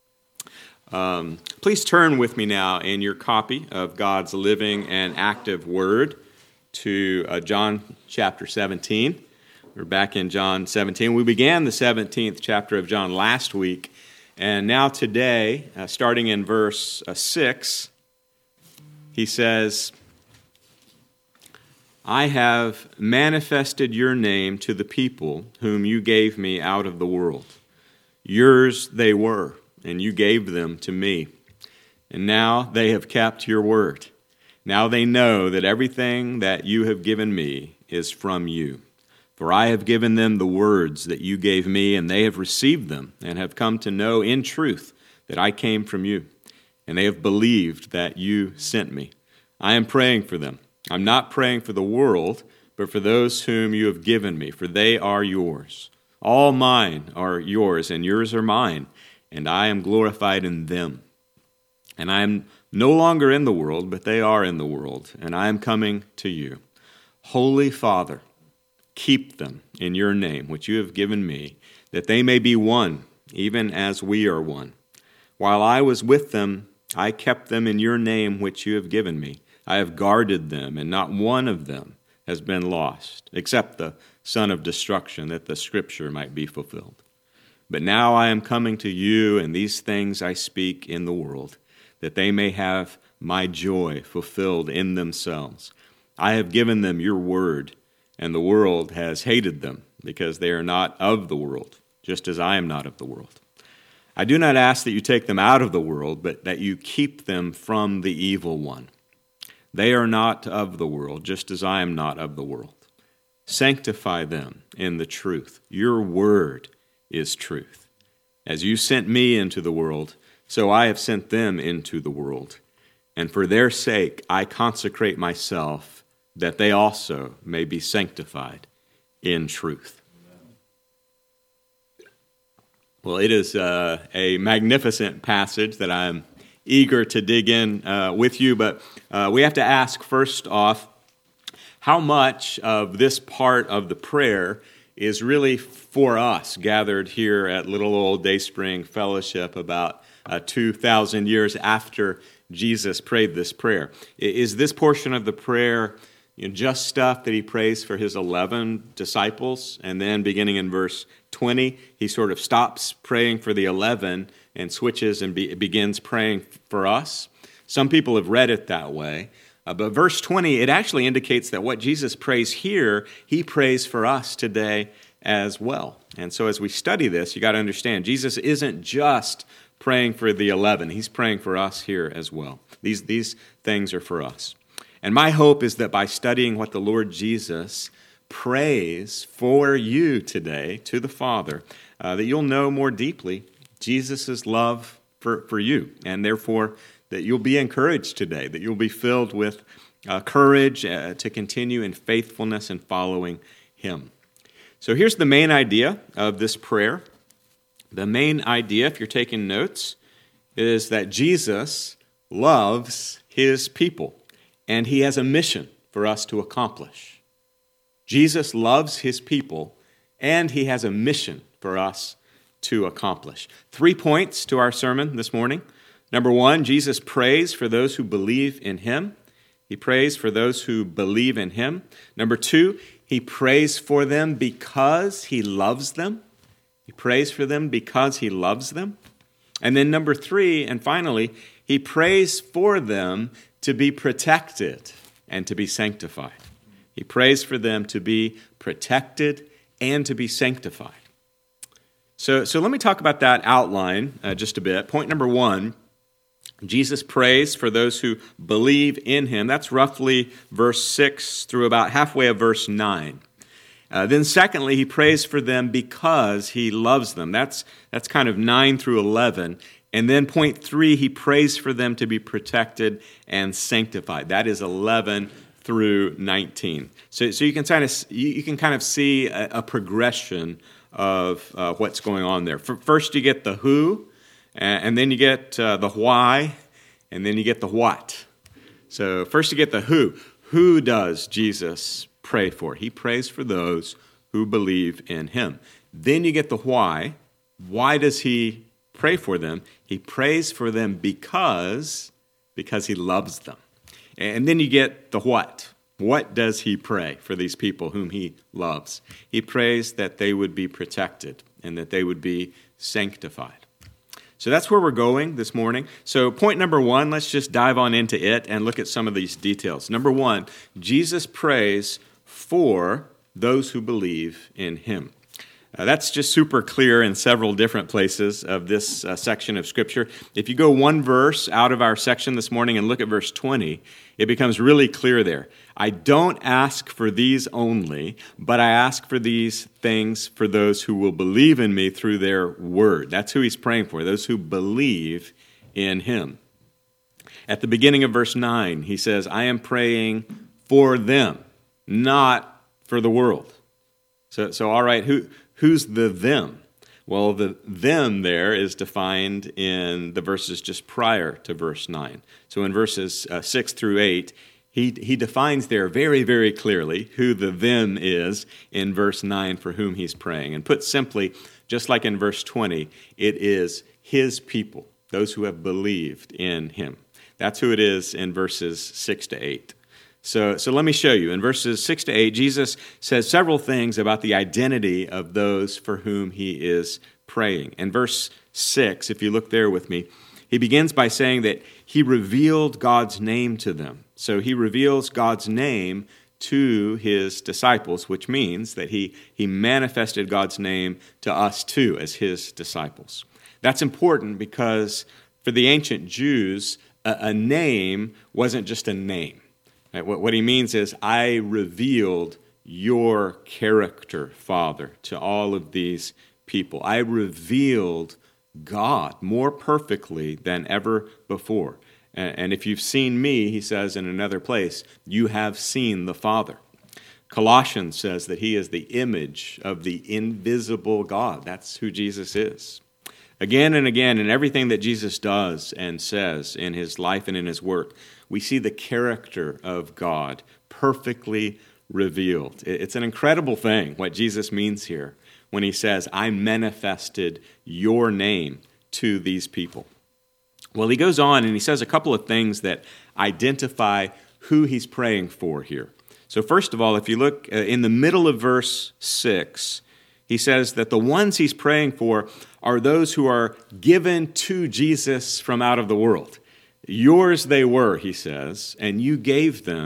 Um, please turn with me now in your copy of God's living and active word to uh, John chapter seventeen. We're back in John seventeen. We began the seventeenth chapter of John last week, and now today, uh, starting in verse uh, six, he says, I have manifested your name to the people whom you gave me out of the world. Yours they were, and you gave them to me. And now they have kept your word. Now they know that everything that you have given me is from you. For I have given them the words that you gave me, and they have received them, and have come to know in truth that I came from you. And they have believed that you sent me. I am praying for them. I'm not praying for the world, but for those whom you have given me, for they are yours. All mine are yours, and yours are mine, and I am glorified in them. And I am no longer in the world, but they are in the world, and I am coming to you. Holy Father, keep them in your name, which you have given me, that they may be one, even as we are one. While I was with them, I kept them in your name, which you have given me. I have guarded them, and not one of them has been lost, except the son of destruction, that the scripture might be fulfilled. But now I am coming to you, and these things I speak in the world, that they may have my joy fulfilled in themselves. I have given them your word, and the world has hated them, because they are not of the world, just as I am not of the world. I do not ask that you take them out of the world, but that you keep them from the evil one. They are not of the world, just as I am not of the world. Sanctify them in the truth. Your word is truth. As you sent me into the world, so I have sent them into the world. And for their sake I consecrate myself, that they also may be sanctified in truth. Well, it is uh, a magnificent passage that I'm eager to dig in uh, with you, but uh, we have to ask first off, how much of this part of the prayer is really for us gathered here at Little Old Dayspring Fellowship about uh, two thousand years after Jesus prayed this prayer? Is this portion of the prayer, you know, just stuff that he prays for his eleven disciples, and then beginning in verse twenty, he sort of stops praying for the eleven and switches and be, begins praying for us? Some people have read it that way. Uh, but verse twenty, it actually indicates that what Jesus prays here, he prays for us today as well. And so as we study this, you got to understand, Jesus isn't just praying for the eleven. He's praying for us here as well. These, these things are for us. And my hope is that by studying what the Lord Jesus prays for you today to the Father, uh, that you'll know more deeply Jesus' love for, for you, and therefore that you'll be encouraged today, that you'll be filled with uh, courage uh, to continue in faithfulness and following Him. So here's the main idea of this prayer. The main idea, if you're taking notes, is that Jesus loves His people, and He has a mission for us to accomplish. Jesus loves His people, and He has a mission for us to accomplish. Three points to our sermon this morning. Number one, Jesus prays for those who believe in Him. He prays for those who believe in Him. Number two, He prays for them because He loves them. He prays for them because He loves them. And then number three, and finally, He prays for them to be protected and to be sanctified. He prays for them to be protected and to be sanctified. So, so let me talk about that outline uh, just a bit. Point number one, Jesus prays for those who believe in Him. That's roughly verse six through about halfway of verse nine. Uh, then secondly, He prays for them because He loves them. That's, that's kind of nine through eleven. And then point three, He prays for them to be protected and sanctified. That is eleven through nineteen. So, so you can kind of you, you can kind of see a, a progression of uh, what's going on there. First, you get the who, and then you get uh, the why, and then you get the what. So first, you get the who. Who does Jesus pray for? He prays for those who believe in Him. Then you get the why. Why does He pray for them? He prays for them because because He loves them. And then you get the what. What does He pray for these people whom He loves? He prays that they would be protected and that they would be sanctified. So that's where we're going this morning. So point number one, let's just dive on into it and look at some of these details. Number one, Jesus prays for those who believe in Him. Uh, that's just super clear in several different places of this uh, section of Scripture. If you go one verse out of our section this morning and look at verse twenty, it becomes really clear there. I don't ask for these only, but I ask for these things for those who will believe in me through their word. That's who He's praying for, those who believe in Him. At the beginning of verse nine, He says, I am praying for them, not for the world. So, so all right, who... Who's the them? Well, the them there is defined in the verses just prior to verse nine. So in verses uh, six through eight, he, he defines there very, very clearly who the them is in verse nine for whom He's praying. And put simply, just like in verse twenty, it is His people, those who have believed in Him. That's who it is in verses six to eight. So, so let me show you. In verses six to eight, Jesus says several things about the identity of those for whom He is praying. In verse six, if you look there with me, He begins by saying that He revealed God's name to them. So He reveals God's name to His disciples, which means that He, he manifested God's name to us too as His disciples. That's important because for the ancient Jews, a, a name wasn't just a name. What he means is, I revealed your character, Father, to all of these people. I revealed God more perfectly than ever before. And if you've seen me, he says in another place, you have seen the Father. Colossians says that He is the image of the invisible God. That's who Jesus is. Again and again, in everything that Jesus does and says in His life and in His work, we see the character of God perfectly revealed. It's an incredible thing what Jesus means here when He says, I manifested your name to these people. Well, He goes on and He says a couple of things that identify who He's praying for here. So first of all, if you look in the middle of verse six, He says that the ones He's praying for are those who are given to Jesus from out of the world. Yours they were, He says, and you gave them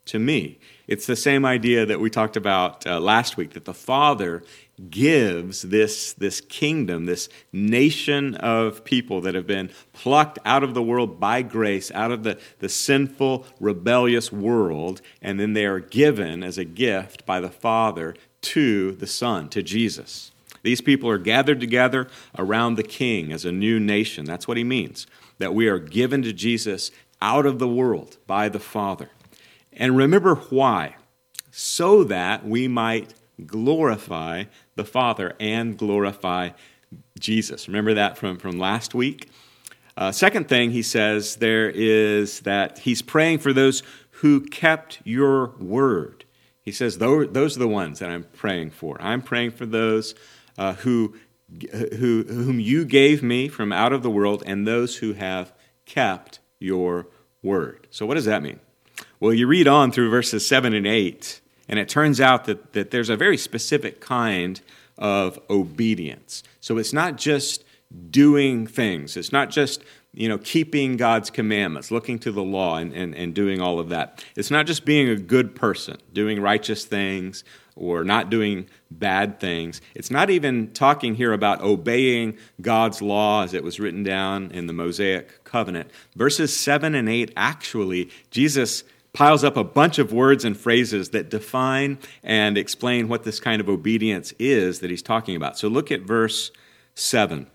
to me. It's the same idea that we talked about uh, last week, that the Father gives this, this kingdom, this nation of people that have been plucked out of the world by grace, out of the, the sinful, rebellious world, and then they are given as a gift by the Father to the Son, to Jesus. These people are gathered together around the King as a new nation. That's what he means, that we are given to Jesus out of the world by the Father. And remember why? So that we might glorify the Father and glorify Jesus. Remember that from, from last week? Uh, second thing he says there is that he's praying for those who kept your word. He says, those, those are the ones that I'm praying for. I'm praying for those uh, who, who, whom you gave me from out of the world and those who have kept your word. So what does that mean? Well, you read on through verses seven and eight, and it turns out that, that there's a very specific kind of obedience. So it's not just doing things. It's not just, you know, keeping God's commandments, looking to the law and, and, and doing all of that. It's not just being a good person, doing righteous things or not doing bad things. It's not even talking here about obeying God's law as it was written down in the Mosaic covenant. Verses seven and eight, actually, Jesus piles up a bunch of words and phrases that define and explain what this kind of obedience is that he's talking about. So look at verse seven.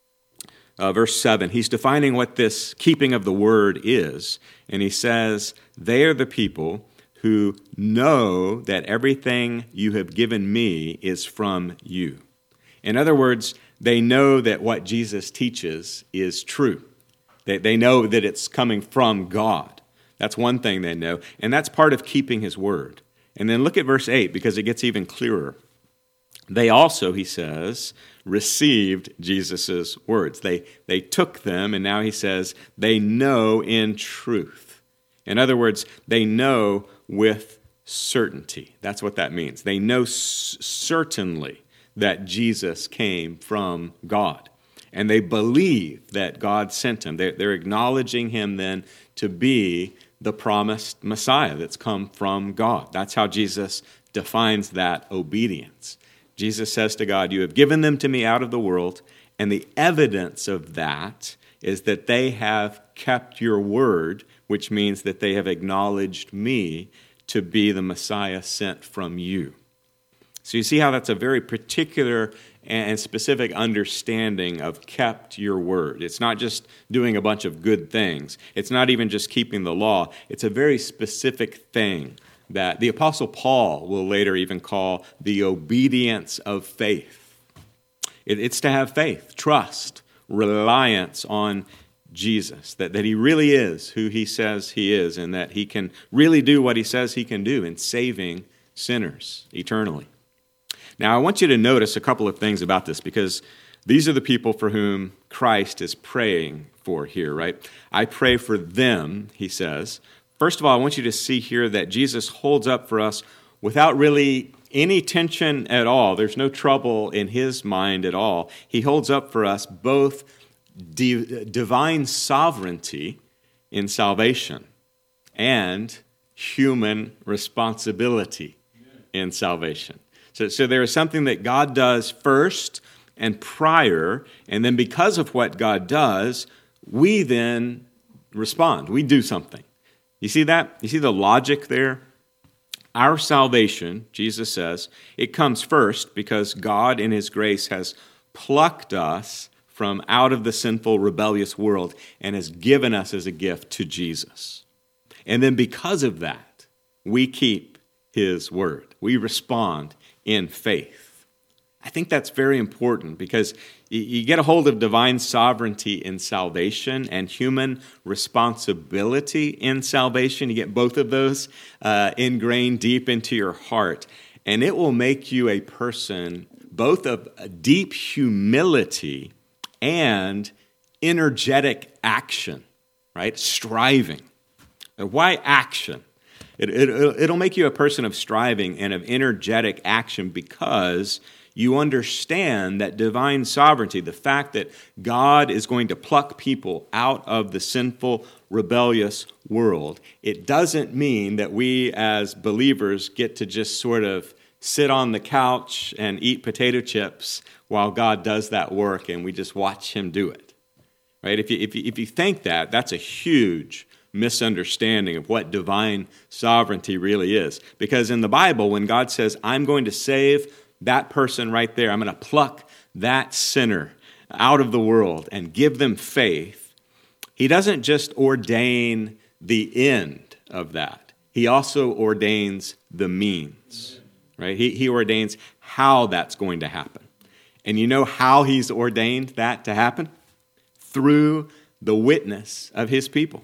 Uh, verse seven, he's defining what this keeping of the word is, and he says, they are the people who know that everything you have given me is from you. In other words, they know that what Jesus teaches is true. They, they know that it's coming from God. That's one thing they know, and that's part of keeping his word. And then look at verse eight, because it gets even clearer. They also, he says, received Jesus' words. They, they took them, and now he says, they know in truth. In other words, they know with certainty. That's what that means. They know s- certainly that Jesus came from God. And they believe that God sent him. They're, they're acknowledging him then to be the promised Messiah that's come from God. That's how Jesus defines that obedience. Jesus says to God, you have given them to me out of the world, and the evidence of that is that they have kept your word, which means that they have acknowledged me to be the Messiah sent from you. So you see how that's a very particular and specific understanding of kept your word. It's not just doing a bunch of good things. It's not even just keeping the law. It's a very specific thing that the Apostle Paul will later even call the obedience of faith. It's to have faith, trust, reliance on Jesus, that, that he really is who he says he is, and that he can really do what he says he can do in saving sinners eternally. Now, I want you to notice a couple of things about this, because these are the people for whom Christ is praying for here, right? I pray for them, he says. First of all, I want you to see here that Jesus holds up for us without really any tension at all. There's no trouble in his mind at all. He holds up for us both di- divine sovereignty in salvation and human responsibility in salvation. So, so there is something that God does first and prior, and then because of what God does, we then respond. We do something. You see that? You see the logic there? Our salvation, Jesus says, it comes first because God in his grace has plucked us from out of the sinful, rebellious world and has given us as a gift to Jesus. And then because of that, we keep his word. We respond in faith. I think that's very important because you get a hold of divine sovereignty in salvation and human responsibility in salvation. You get both of those uh, ingrained deep into your heart, and it will make you a person both of deep humility and energetic action, right? Striving. Why action? It, it, it'll make you a person of striving and of energetic action because you understand that divine sovereignty, the fact that God is going to pluck people out of the sinful, rebellious world, it doesn't mean that we as believers get to just sort of sit on the couch and eat potato chips while God does that work and we just watch him do it. Right? If you, if you, if you think that, that's a huge misunderstanding of what divine sovereignty really is. Because in the Bible, when God says, I'm going to save that person right there, I'm going to pluck that sinner out of the world and give them faith, he doesn't just ordain the end of that. He also ordains the means. Right? He, he ordains how that's going to happen. And you know how he's ordained that to happen? Through the witness of his people.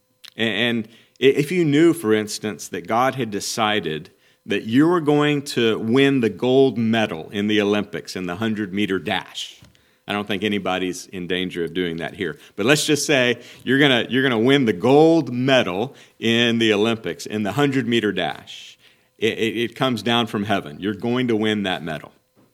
And if you knew, for instance, that God had decided that you were going to win the gold medal in the Olympics in the hundred-meter dash, I don't think anybody's in danger of doing that here. But let's just say you're gonna you're gonna win the gold medal in the Olympics in the hundred-meter dash. It, it, it comes down from heaven. You're going to win that medal.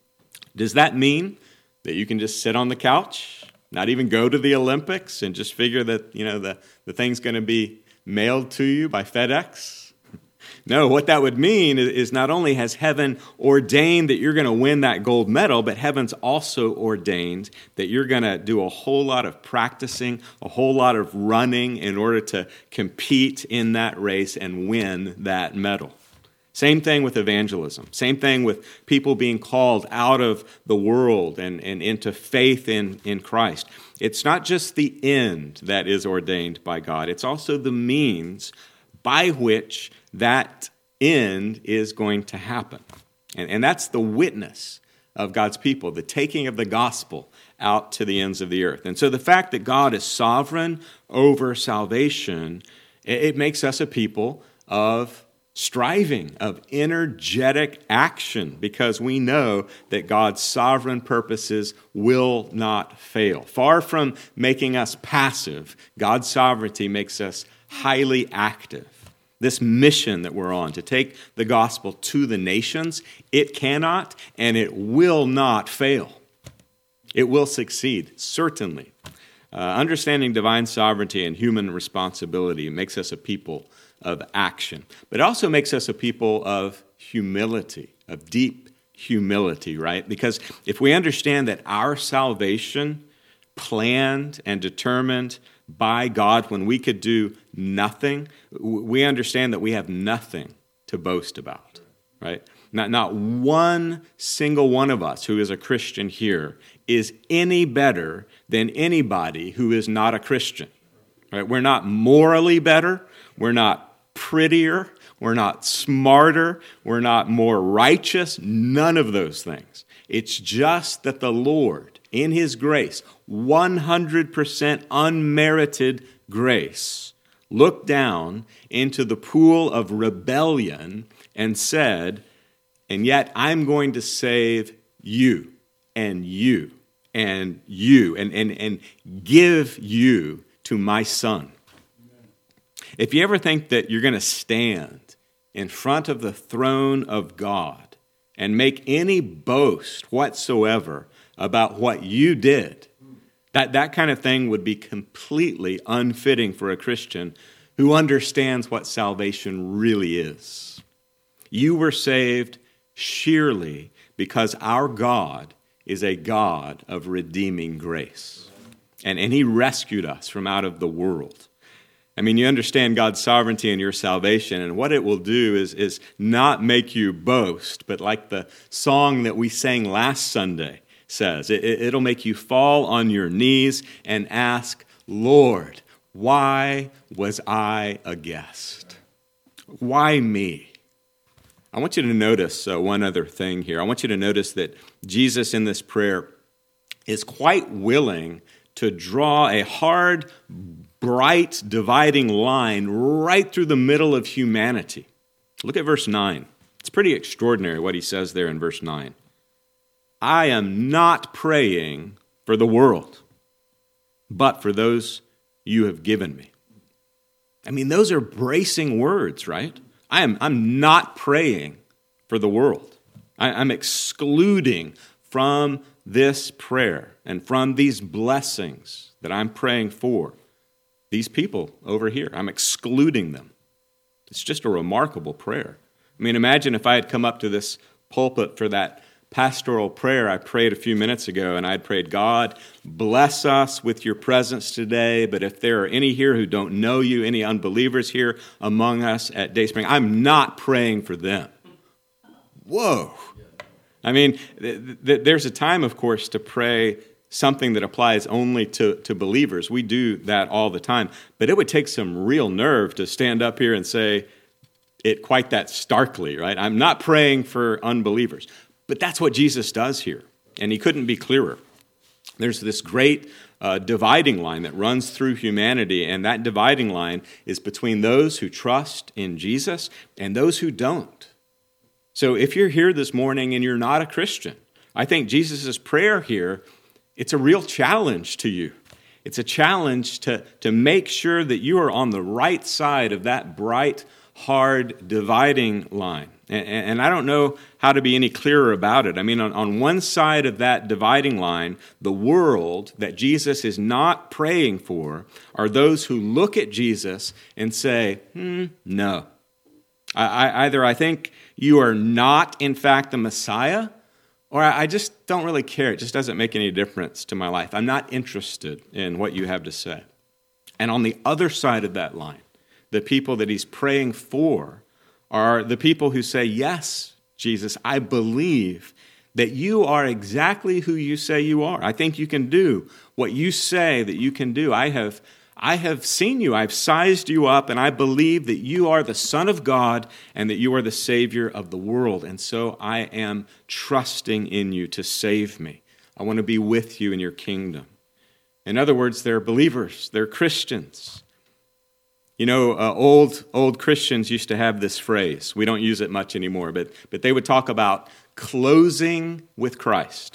Does that mean that you can just sit on the couch, not even go to the Olympics, and just figure that, you know, the, the thing's going to be mailed to you by FedEx? No, what that would mean is not only has heaven ordained that you're going to win that gold medal, but heaven's also ordained that you're going to do a whole lot of practicing, a whole lot of running in order to compete in that race and win that medal. Same thing with evangelism. Same thing with people being called out of the world and, and into faith in, in Christ. It's not just the end that is ordained by God. It's also the means by which that end is going to happen. And, and that's the witness of God's people, the taking of the gospel out to the ends of the earth. And so the fact that God is sovereign over salvation, it, it makes us a people of striving, of energetic action, because we know that God's sovereign purposes will not fail. Far from making us passive, God's sovereignty makes us highly active. This mission that we're on, to take the gospel to the nations, it cannot and it will not fail. It will succeed, certainly. Uh, understanding divine sovereignty and human responsibility makes us a people of action. But it also makes us a people of humility, of deep humility, right? Because if we understand that our salvation planned and determined by God when we could do nothing, we understand that we have nothing to boast about, right? Not, not one single one of us who is a Christian here is any better than anybody who is not a Christian, right? We're not morally better. We're not prettier, we're not smarter, we're not more righteous, none of those things. It's just that the Lord, in his grace, one hundred percent unmerited grace, looked down into the pool of rebellion and said, and yet I'm going to save you and you and you and, and, and give you to my son. If you ever think that you're going to stand in front of the throne of God and make any boast whatsoever about what you did, that, that kind of thing would be completely unfitting for a Christian who understands what salvation really is. You were saved sheerly because our God is a God of redeeming grace. And, and he rescued us from out of the world. I mean, you understand God's sovereignty and your salvation, and what it will do is, is not make you boast, but like the song that we sang last Sunday says, it, it'll make you fall on your knees and ask, Lord, why was I a guest? Why me? I want you to notice uh, one other thing here. I want you to notice that Jesus in this prayer is quite willing to draw a hard, bright, dividing line right through the middle of humanity. Look at verse nine. It's pretty extraordinary what he says there in verse nine. I am not praying for the world, but for those you have given me. I mean, those are bracing words, right? I am, I'm not praying for the world. I, I'm excluding from this prayer and from these blessings that I'm praying for, these people over here, I'm excluding them. It's just a remarkable prayer. I mean, imagine if I had come up to this pulpit for that pastoral prayer I prayed a few minutes ago, and I'd prayed, God, bless us with your presence today, but if there are any here who don't know you, any unbelievers here among us at Dayspring, I'm not praying for them. Whoa. I mean, th- th- there's a time, of course, to pray something that applies only to, to believers. We do that all the time, but it would take some real nerve to stand up here and say it quite that starkly, right? I'm not praying for unbelievers. But that's what Jesus does here, and he couldn't be clearer. There's this great uh, dividing line that runs through humanity, and that dividing line is between those who trust in Jesus and those who don't. So if you're here this morning and you're not a Christian, I think Jesus' prayer here, it's a real challenge to you. It's a challenge to, to make sure that you are on the right side of that bright, hard dividing line. And, and I don't know how to be any clearer about it. I mean, on, on one side of that dividing line, the world that Jesus is not praying for are those who look at Jesus and say, hmm, no. I, I, either I think you are not, in fact, the Messiah, or I, I just don't really care. It just doesn't make any difference to my life. I'm not interested in what you have to say. And on the other side of that line, the people that he's praying for are the people who say, yes, Jesus, I believe that you are exactly who you say you are. I think you can do what you say that you can do. I have, I have seen you. I've sized you up, and I believe that you are the Son of God and that you are the Savior of the world. And so I am trusting in you to save me. I want to be with you in your kingdom. In other words, they're believers. They're Christians. You know, uh, old old Christians used to have this phrase. We don't use it much anymore, but but they would talk about closing with Christ.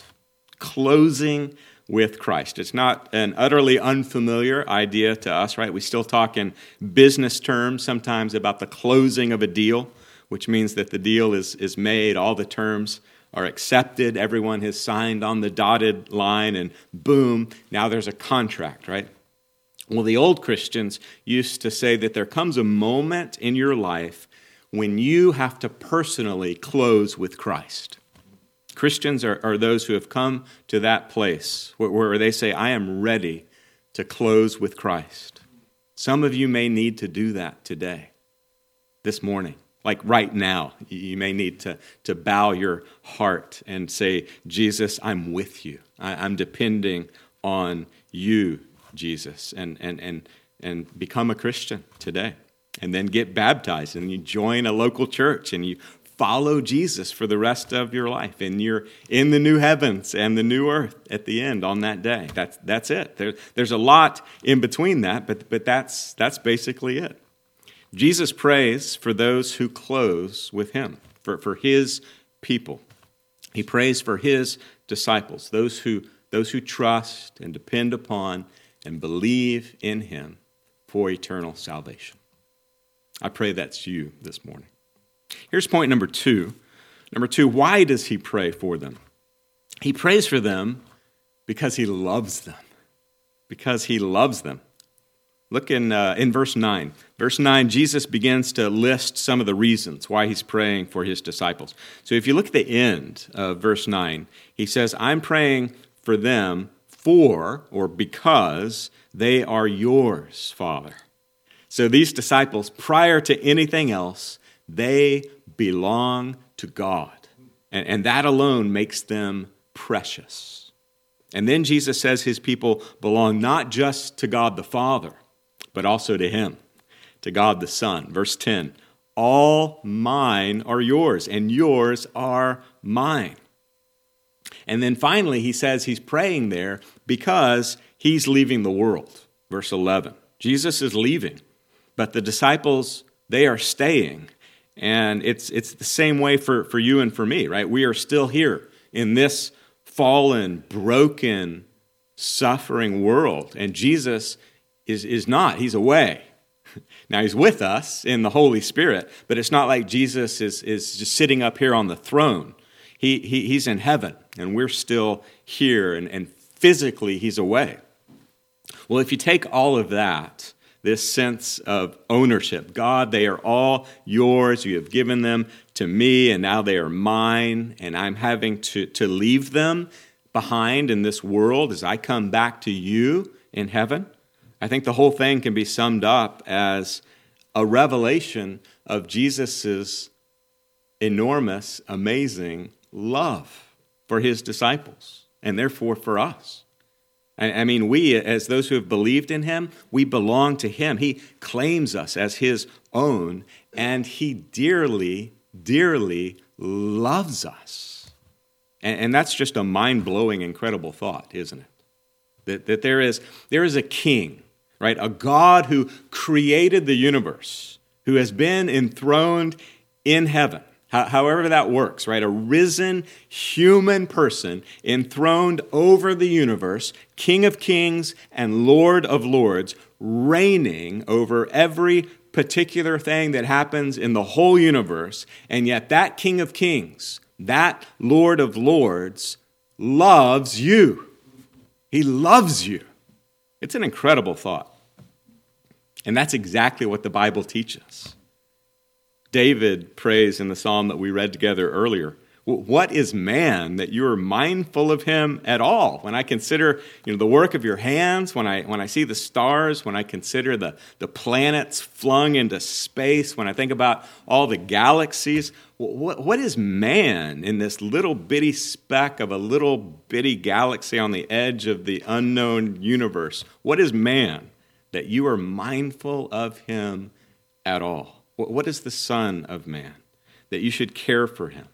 Closing with Christ. It's not an utterly unfamiliar idea to us, right? We still talk in business terms sometimes about the closing of a deal, which means that the deal is, is made, all the terms are accepted, everyone has signed on the dotted line, and boom, now there's a contract, right? Well, the old Christians used to say that there comes a moment in your life when you have to personally close with Christ. Christians are, are those who have come to that place where, where they say, I am ready to close with Christ. Some of you may need to do that today, this morning. Like right now, you may need to, to bow your heart and say, Jesus, I'm with you. I, I'm depending on you, Jesus, and, and, and, and become a Christian today. And then get baptized, and you join a local church, and you follow Jesus for the rest of your life. And you're in the new heavens and the new earth at the end on that day. That's, that's it. There, there's a lot in between that, but, but that's, that's basically it. Jesus prays for those who close with him, for, for his people. He prays for his disciples, those who, those who trust and depend upon and believe in him for eternal salvation. I pray that's you this morning. Here's point number two. Number two, why does he pray for them? He prays for them because he loves them. Because he loves them. Look in, uh, in verse nine. Verse nine, Jesus begins to list some of the reasons why he's praying for his disciples. So if you look at the end of verse nine, he says, I'm praying for them for, or because, they are yours, Father. So these disciples, prior to anything else, they belong to God. And, and that alone makes them precious. And then Jesus says his people belong not just to God the Father, but also to him, to God the Son. Verse ten, all mine are yours, and yours are mine. And then finally, he says he's praying there because he's leaving the world. Verse eleven, Jesus is leaving, but the disciples, they are staying. And it's it's the same way for, for you and for me, right? We are still here in this fallen, broken, suffering world. And Jesus is, is not. He's away. Now, he's with us in the Holy Spirit, but it's not like Jesus is, is just sitting up here on the throne. He, he He's in heaven, and we're still here, and, and physically he's away. Well, if you take all of that, this sense of ownership, God, they are all yours, you have given them to me, and now they are mine, and I'm having to, to leave them behind in this world as I come back to you in heaven, I think the whole thing can be summed up as a revelation of Jesus' enormous, amazing love for his disciples, and therefore for us. I mean, we, as those who have believed in him, we belong to him. He claims us as his own, and he dearly, dearly loves us. And that's just a mind-blowing, incredible thought, isn't it? That, that there is, there is a king, right? A God who created the universe, who has been enthroned in heaven. However that works, right? A risen human person enthroned over the universe, King of kings and Lord of lords, reigning over every particular thing that happens in the whole universe. And yet that King of kings, that Lord of lords, loves you. He loves you. It's an incredible thought. And that's exactly what the Bible teaches. David prays in the psalm that we read together earlier, what is man that you are mindful of him at all? When I consider, you know, the work of your hands, when I when I see the stars, when I consider the, the planets flung into space, when I think about all the galaxies, what, what is man in this little bitty speck of a little bitty galaxy on the edge of the unknown universe? What is man that you are mindful of him at all? What is the Son of Man that you should care for him?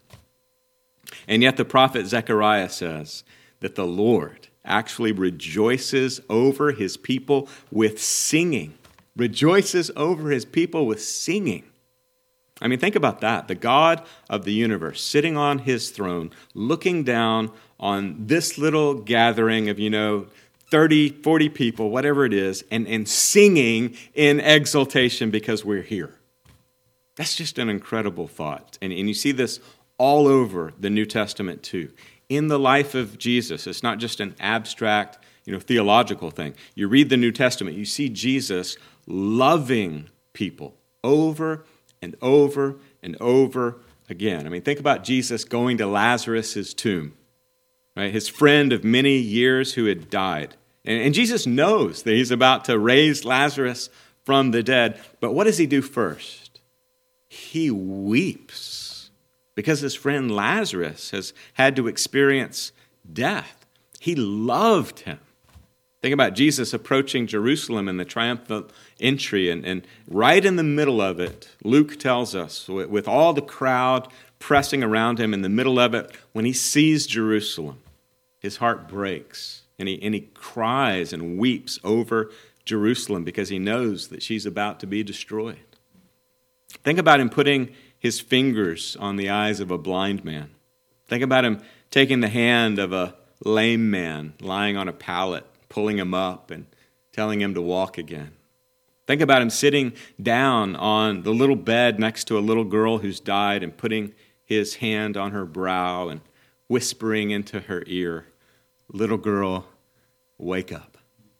And yet the prophet Zechariah says that the Lord actually rejoices over his people with singing. Rejoices over his people with singing. I mean, think about that. The God of the universe sitting on his throne, looking down on this little gathering of, you know, thirty, forty people, whatever it is, and, and singing in exultation because we're here. That's just an incredible thought. And, and you see this all over the New Testament too. In the life of Jesus, it's not just an abstract, you know, theological thing. You read the New Testament, you see Jesus loving people over and over and over again. I mean, think about Jesus going to Lazarus' tomb, right? His friend of many years who had died. And, and Jesus knows that he's about to raise Lazarus from the dead. But what does he do first? He weeps because his friend Lazarus has had to experience death. He loved him. Think about Jesus approaching Jerusalem in the triumphal entry, and, and right in the middle of it, Luke tells us, with, with all the crowd pressing around him in the middle of it, when he sees Jerusalem, his heart breaks, and he, and he cries and weeps over Jerusalem because he knows that she's about to be destroyed. Think about him putting his fingers on the eyes of a blind man. Think about him taking the hand of a lame man lying on a pallet, pulling him up and telling him to walk again. Think about him sitting down on the little bed next to a little girl who's died and putting his hand on her brow and whispering into her ear, "Little girl, wake up."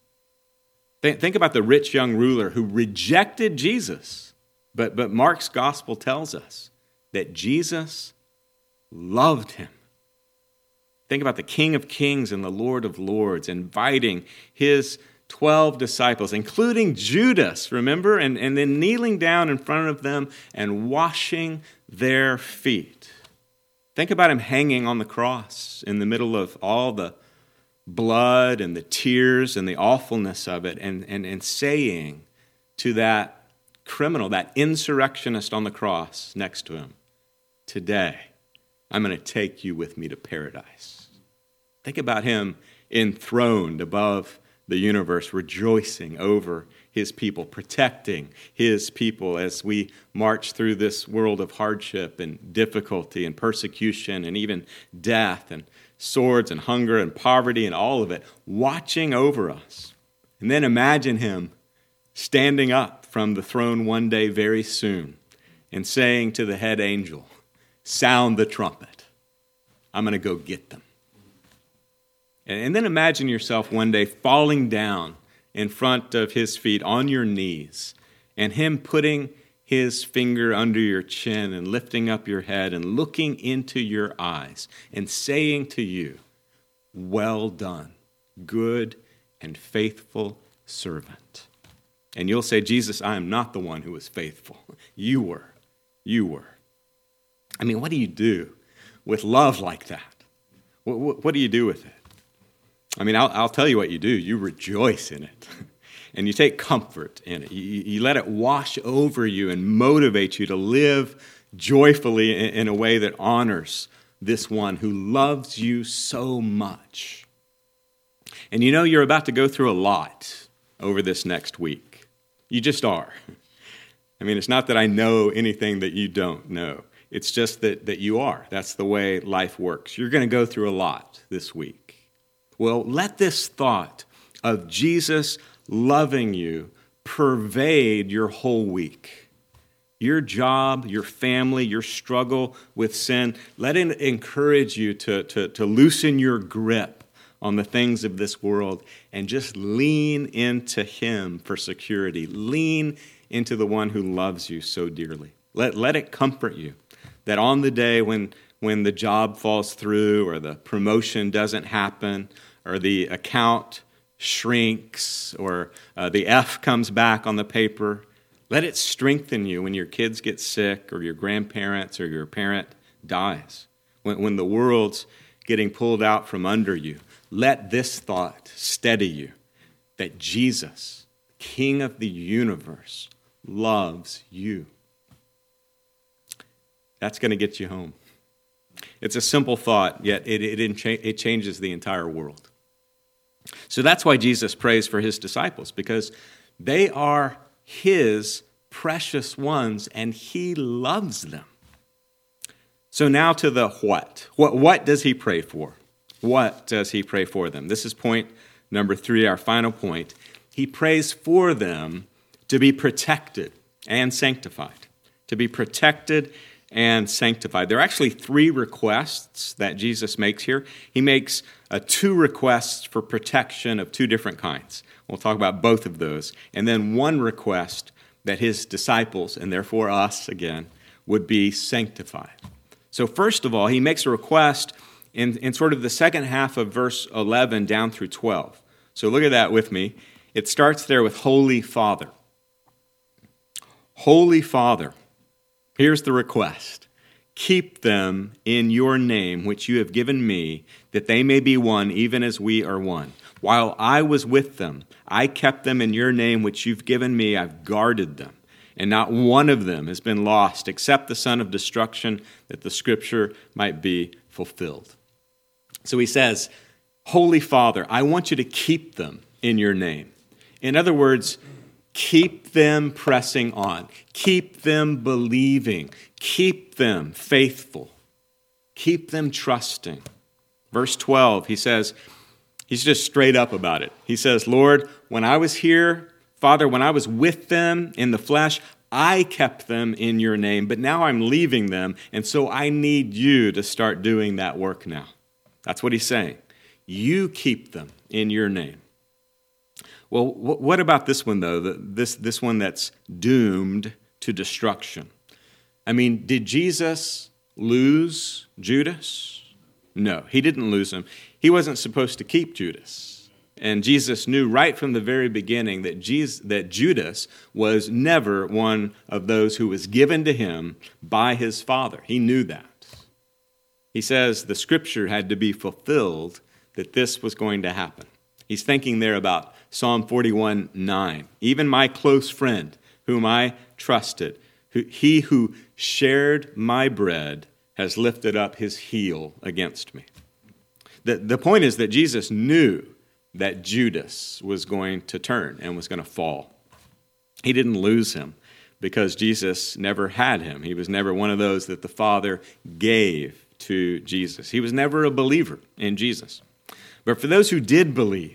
Think about the rich young ruler who rejected Jesus. But, but Mark's gospel tells us that Jesus loved him. Think about the King of Kings and the Lord of Lords inviting his twelve disciples, including Judas, remember? And, and then kneeling down in front of them and washing their feet. Think about him hanging on the cross in the middle of all the blood and the tears and the awfulness of it, and, and, and saying to that criminal, that insurrectionist on the cross next to him, "Today, I'm going to take you with me to paradise." Think about him enthroned above the universe, rejoicing over his people, protecting his people as we march through this world of hardship and difficulty and persecution and even death and swords and hunger and poverty and all of it, watching over us. And then imagine him standing up from the throne one day very soon and saying to the head angel, "Sound the trumpet." I'm going to go get them. And then imagine yourself one day falling down in front of his feet on your knees and him putting his finger under your chin and lifting up your head and looking into your eyes and saying to you, well done, good and faithful servant. And you'll say, Jesus, I am not the one who was faithful. You were. You were. I mean, what do you do with love like that? What, what, what do you do with it? I mean, I'll, I'll tell you what you do. You rejoice in it. And you take comfort in it. You, you let it wash over you and motivate you to live joyfully in, in a way that honors this one who loves you so much. And you know you're about to go through a lot over this next week. You just are. I mean, it's not that I know anything that you don't know. It's just that, that you are. That's the way life works. You're going to go through a lot this week. Well, let this thought of Jesus loving you pervade your whole week. Your job, your family, your struggle with sin, let it encourage you to, to, to loosen your grip on the things of this world and just lean into him for security. Lean into the one who loves you so dearly. Let, let it comfort you that on the day when, when the job falls through or the promotion doesn't happen or the account shrinks or uh, the F comes back on the paper, let it strengthen you when your kids get sick or your grandparents or your parent dies. When, when the world's getting pulled out from under you, let this thought steady you that Jesus, King of the universe, loves you. That's going to get you home. It's a simple thought, yet it, it, it changes the entire world. So that's why Jesus prays for his disciples, because they are his precious ones, and he loves them. So now to the what. What, what does he pray for? What does he pray for them? This is point number three, our final point. He prays for them to be protected and sanctified. To be protected and sanctified. There are actually three requests that Jesus makes here. He makes uh, two requests for protection of two different kinds. We'll talk about both of those. And then one request that his disciples, and therefore us again, would be sanctified. So first of all, he makes a request in, in sort of the second half of verse eleven down through twelve. So look at that with me. It starts there with Holy Father. Holy Father. Here's the request. Keep them in your name, which you have given me, that they may be one, even as we are one. While I was with them, I kept them in your name, which you've given me. I've guarded them. And not one of them has been lost, except the son of destruction, that the scripture might be fulfilled. So he says, Holy Father, I want you to keep them in your name. In other words, keep them pressing on. Keep them believing. Keep them faithful. Keep them trusting. Verse twelve, he says, he's just straight up about it. He says, Lord, when I was here, Father, when I was with them in the flesh, I kept them in your name, but now I'm leaving them, and so I need you to start doing that work now. That's what he's saying. You keep them in your name. Well, what about this one, though, this, this one that's doomed to destruction? I mean, did Jesus lose Judas? No, he didn't lose him. He wasn't supposed to keep Judas. And Jesus knew right from the very beginning that, Jesus, that Judas was never one of those who was given to him by his Father. He knew that. He says the scripture had to be fulfilled that this was going to happen. He's thinking there about Psalm forty-one nine. Even my close friend, whom I trusted, who, he who shared my bread has lifted up his heel against me. The, the point is that Jesus knew that Judas was going to turn and was going to fall. He didn't lose him because Jesus never had him. He was never one of those that the Father gave to Jesus. He was never a believer in Jesus. But for those who did believe,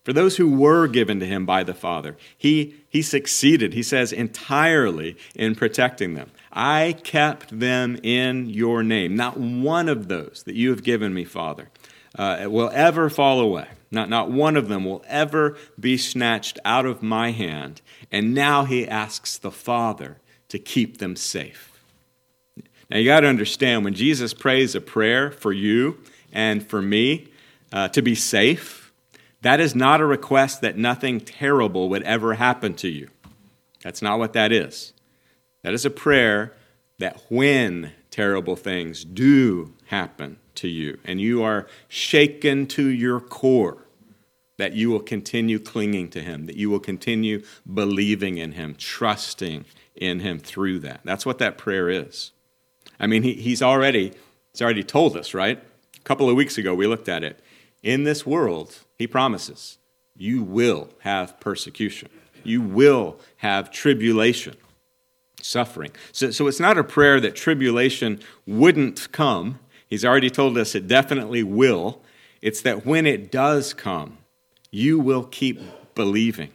For those who were given to him by the Father, he, he succeeded, he says, entirely in protecting them. I kept them in your name. Not one of those that you have given me, Father, uh, will ever fall away. Not, not one of them will ever be snatched out of my hand. And now he asks the Father to keep them safe. Now you got to understand, when Jesus prays a prayer for you and for me uh, to be safe, that is not a request that nothing terrible would ever happen to you. That's not what that is. That is a prayer that when terrible things do happen to you and you are shaken to your core, that you will continue clinging to him, that you will continue believing in him, trusting in him through that. That's what that prayer is. I mean, he, he's already he's already told us, right? A couple of weeks ago, we looked at it. In this world, he promises, you will have persecution. You will have tribulation, suffering. So, so it's not a prayer that tribulation wouldn't come. He's already told us it definitely will. It's that when it does come, you will keep believing.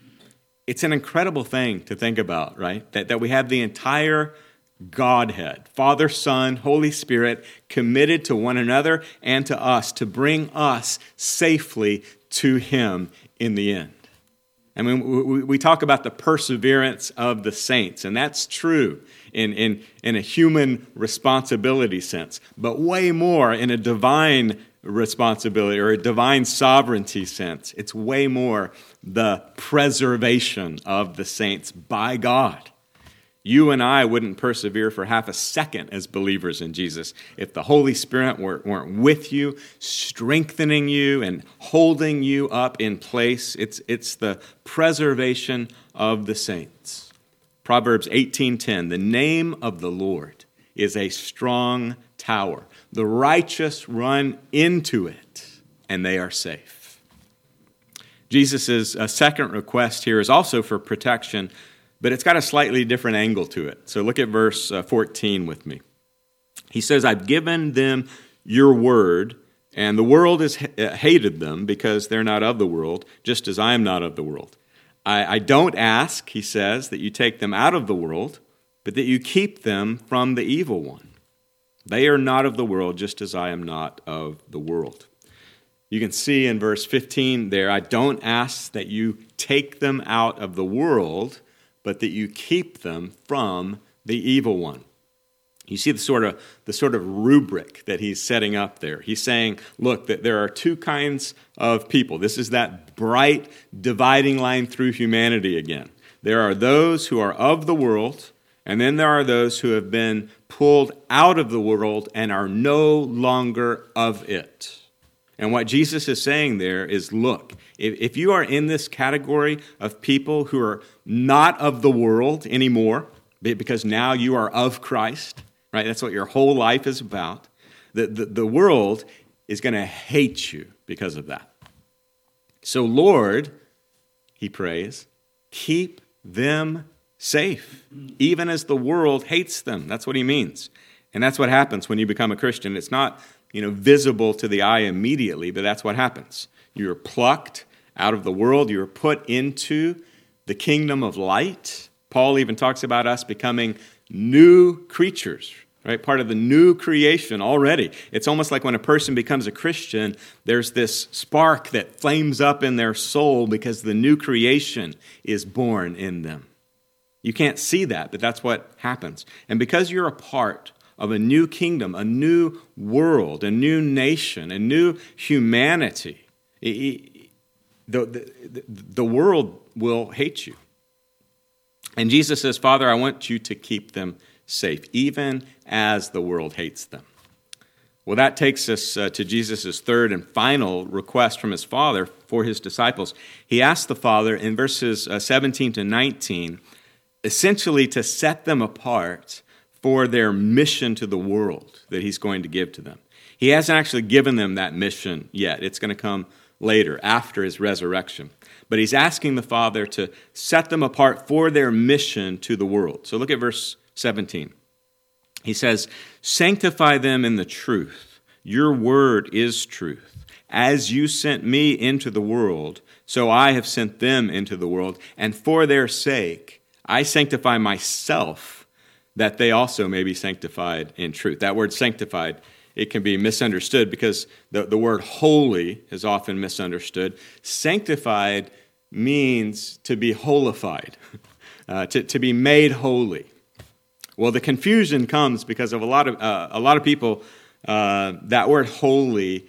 It's an incredible thing to think about, right? That, that we have the entire Godhead, Father, Son, Holy Spirit, committed to one another and to us to bring us safely to him in the end. I mean, we talk about the perseverance of the saints, and that's true in, in, in a human responsibility sense, but way more in a divine responsibility or a divine sovereignty sense. It's way more the preservation of the saints by God. You and I wouldn't persevere for half a second as believers in Jesus if the Holy Spirit weren't with you, strengthening you and holding you up in place. It's, it's the preservation of the saints. Proverbs eighteen ten, the name of the Lord is a strong tower. The righteous run into it, and they are safe. Jesus' uh, second request here is also for protection, but it's got a slightly different angle to it. So look at verse uh, fourteen with me. He says, I've given them your word, and the world has ha- hated them because they're not of the world, just as I am not of the world. I, I don't ask, he says, that you take them out of the world, but that you keep them from the evil one. They are not of the world, just as I am not of the world. You can see in verse fifteen there, I don't ask that you take them out of the world, but that you keep them from the evil one. You see the sort of the sort of rubric that he's setting up there. He's saying, look, that there are two kinds of people. This is that bright dividing line through humanity again. There are those who are of the world, and then there are those who have been pulled out of the world and are no longer of it. And what Jesus is saying there is, look, if, if you are in this category of people who are not of the world anymore, because now you are of Christ, right? That's what your whole life is about. The, the, the world is going to hate you because of that. So, Lord, he prays, keep them safe, even as the world hates them. That's what he means. And that's what happens when you become a Christian. It's not, you know, visible to the eye immediately, but that's what happens. You're plucked out of the world. You're put into the kingdom of light. Paul even talks about us becoming new creatures, right? Part of the new creation already. It's almost like when a person becomes a Christian, there's this spark that flames up in their soul because the new creation is born in them. You can't see that, but that's what happens. And because you're a part of a new kingdom, a new world, a new nation, a new humanity, the, the, the world will hate you. And Jesus says, Father, I want you to keep them safe, even as the world hates them. Well, that takes us uh, to Jesus' third and final request from his Father for his disciples. He asked the Father in verses uh, seventeen to nineteen, essentially to set them apart for their mission to the world that he's going to give to them. He hasn't actually given them that mission yet. It's going to come later, after his resurrection. But he's asking the Father to set them apart for their mission to the world. So look at verse seventeen. He says, sanctify them in the truth. Your word is truth. As you sent me into the world, So I have sent them into the world, and for their sake I sanctify myself, that they also may be sanctified in truth. That word sanctified, it can be misunderstood because the, the word holy is often misunderstood. Sanctified means to be holified, uh, to, to be made holy. Well, the confusion comes because of a lot of uh, a lot of people, uh, that word holy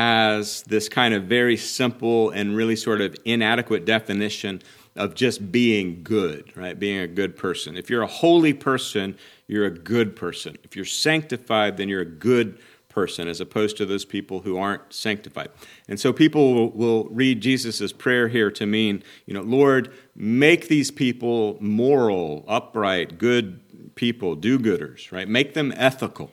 has this kind of very simple and really sort of inadequate definition of just being good, right? Being a good person. If you're a holy person, you're a good person. If you're sanctified, then you're a good person, as opposed to those people who aren't sanctified. And so people will, will read Jesus' prayer here to mean, you know, Lord, make these people moral, upright, good people, do-gooders, right? Make them ethical.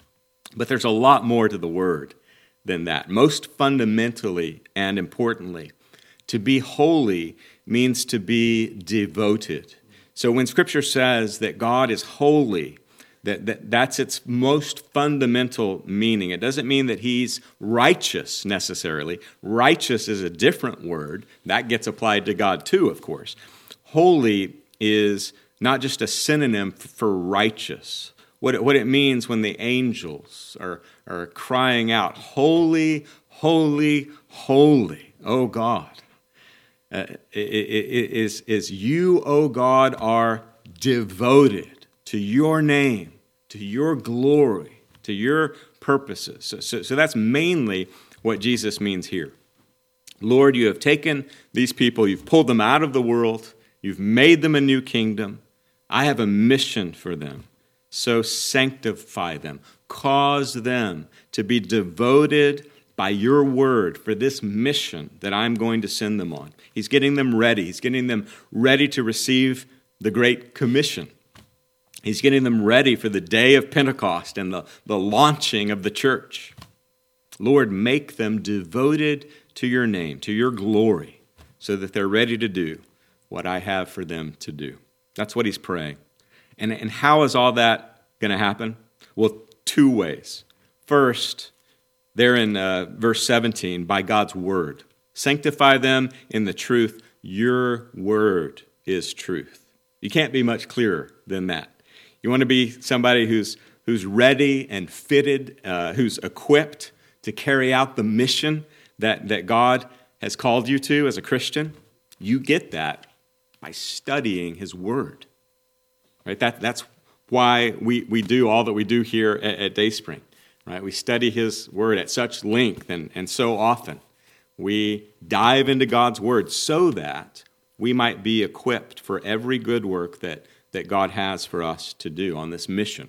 But there's a lot more to the word than that. Most fundamentally and importantly, to be holy means to be devoted. So when Scripture says that God is holy, that, that that's its most fundamental meaning. It doesn't mean that he's righteous necessarily. Righteous is a different word. That gets applied to God too, of course. Holy is not just a synonym for righteous. What it, what it means when the angels are, are crying out, holy, holy, holy, O God. Uh, it, it, it is, is you, O God, are devoted to your name, to your glory, to your purposes. So, so, so that's mainly what Jesus means here. Lord, you have taken these people, you've pulled them out of the world, you've made them a new kingdom. I have a mission for them. So sanctify them. Cause them to be devoted by your word for this mission that I'm going to send them on. He's getting them ready. He's getting them ready to receive the Great Commission. He's getting them ready for the day of Pentecost and the, the launching of the church. Lord, make them devoted to your name, to your glory, so that they're ready to do what I have for them to do. That's what he's praying. And, and how is all that going to happen? Well, two ways. First, there in uh, verse seventeen, by God's word. Sanctify them in the truth. Your word is truth. You can't be much clearer than that. You want to be somebody who's who's ready and fitted, uh, who's equipped to carry out the mission that, that God has called you to as a Christian? You get that by studying his word. Right? That, that's why we, we do all that we do here at, at Dayspring. Right? We study his word at such length and, and so often. We dive into God's word so that we might be equipped for every good work that, that God has for us to do on this mission.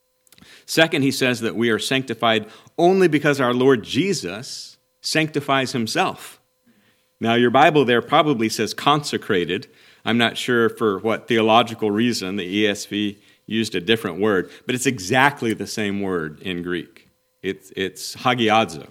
Second, he says that we are sanctified only because our Lord Jesus sanctifies himself. Now, your Bible there probably says consecrated. I'm not sure for what theological reason the E S V used a different word, but it's exactly the same word in Greek. It's, it's hagiadzo.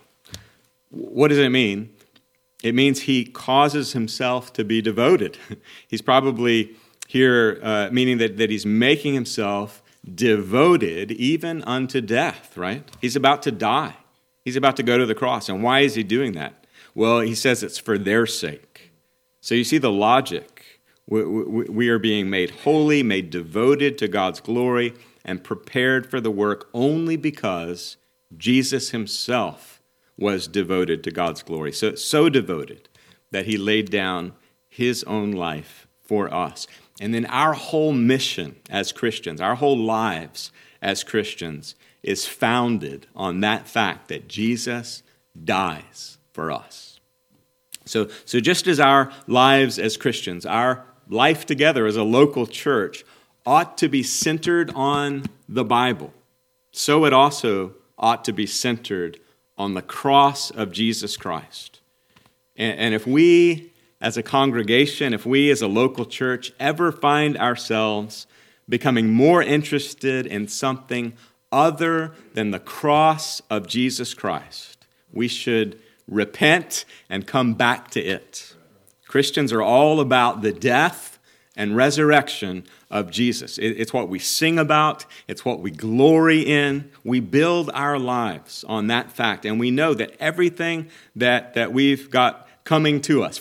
What does it mean? It means he causes himself to be devoted. He's probably here uh, meaning that, that he's making himself devoted even unto death, right? He's about to die. He's about to go to the cross. And why is he doing that? Well, he says it's for their sake. So you see the logic. We, we, we are being made holy, made devoted to God's glory, and prepared for the work only because Jesus himself was devoted to God's glory. So, so devoted that he laid down his own life for us. And then our whole mission as Christians, our whole lives as Christians, is founded on that fact that Jesus dies for us. So, so just as our lives as Christians, our life together as a local church ought to be centered on the Bible, so it also ought to be centered on the cross of Jesus Christ. And, and if we as a congregation, if we as a local church ever find ourselves becoming more interested in something other than the cross of Jesus Christ, we should repent and come back to it. Christians are all about the death and resurrection of Jesus. It's what we sing about. It's what we glory in. We build our lives on that fact. And we know that everything that, that we've got coming to us, from,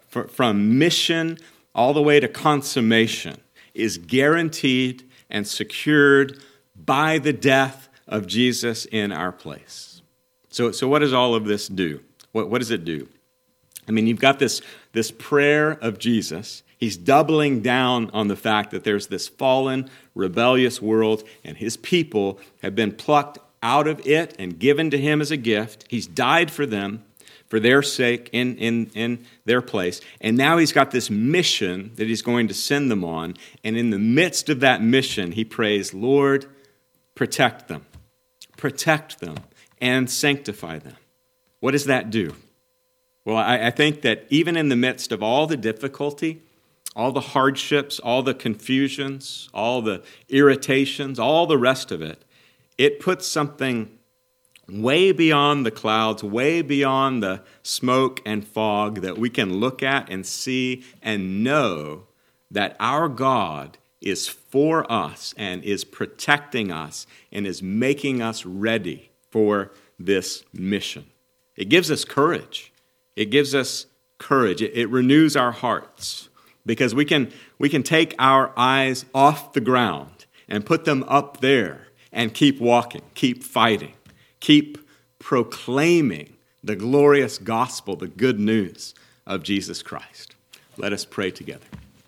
for, from mission all the way to consummation, is guaranteed and secured by the death of Jesus in our place. So, so what does all of this do? What, what does it do? I mean, you've got this, this prayer of Jesus. He's doubling down on the fact that there's this fallen, rebellious world, and his people have been plucked out of it and given to him as a gift. He's died for them, for their sake, in, in, in their place. And now he's got this mission that he's going to send them on. And in the midst of that mission, he prays, Lord, protect them. Protect them and sanctify them. What does that do? Well, I, I think that even in the midst of all the difficulty, all the hardships, all the confusions, all the irritations, all the rest of it, it puts something way beyond the clouds, way beyond the smoke and fog that we can look at and see and know that our God is for us and is protecting us and is making us ready for this mission. It gives us courage. It gives us courage. It, it renews our hearts because we can, we can take our eyes off the ground and put them up there and keep walking, keep fighting. Keep proclaiming the glorious gospel, the good news of Jesus Christ. Let us pray together.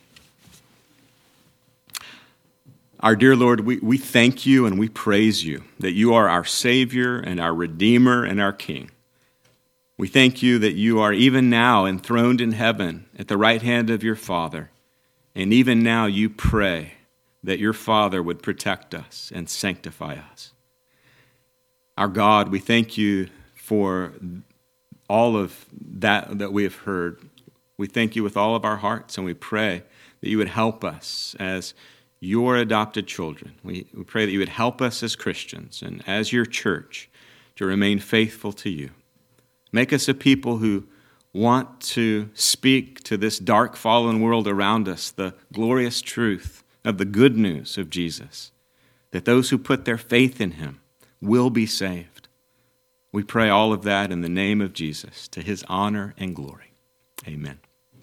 Our dear Lord, we, we thank you and we praise you that you are our Savior and our Redeemer and our King. We thank you that you are even now enthroned in heaven at the right hand of your Father. And even now you pray that your Father would protect us and sanctify us. Our God, we thank you for all of that that we have heard. We thank you with all of our hearts, and we pray that you would help us as your adopted children. We, we pray that you would help us as Christians and as your church to remain faithful to you. Make us a people who want to speak to this dark, fallen world around us the glorious truth of the good news of Jesus, that those who put their faith in him will be saved. We pray all of that in the name of Jesus, to his honor and glory. Amen.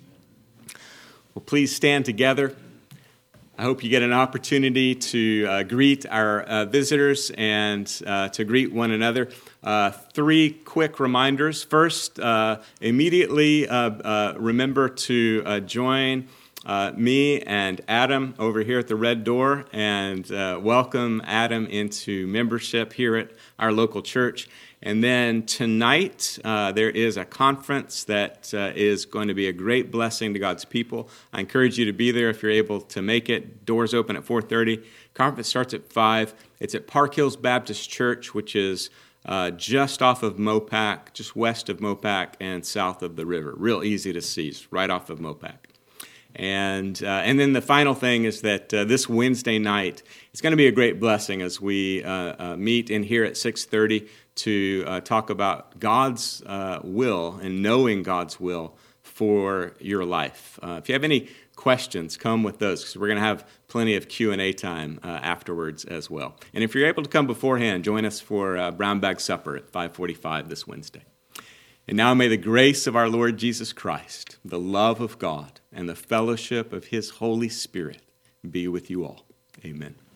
Well, please stand together. I hope you get an opportunity to uh, greet our uh, visitors and uh, to greet one another. Uh, three quick reminders. First, uh, immediately uh, uh, remember to uh, join Uh, me and Adam over here at the Red Door and uh, welcome Adam into membership here at our local church. And then tonight uh, there is a conference that uh, is going to be a great blessing to God's people. I encourage you to be there if you're able to make it. Doors open at four thirty. Conference starts at five. It's at Park Hills Baptist Church, which is uh, just off of Mopac, just west of Mopac and south of the river. Real easy to see, it's right off of Mopac. And uh, and then the final thing is that uh, this Wednesday night, it's going to be a great blessing as we uh, uh, meet in here at six thirty to uh, talk about God's uh, will and knowing God's will for your life. Uh, if you have any questions, come with those, because we're going to have plenty of Q and A time uh, afterwards as well. And if you're able to come beforehand, join us for uh, Brown Bag Supper at five forty-five this Wednesday. And now may the grace of our Lord Jesus Christ, the love of God, and the fellowship of his Holy Spirit be with you all. Amen.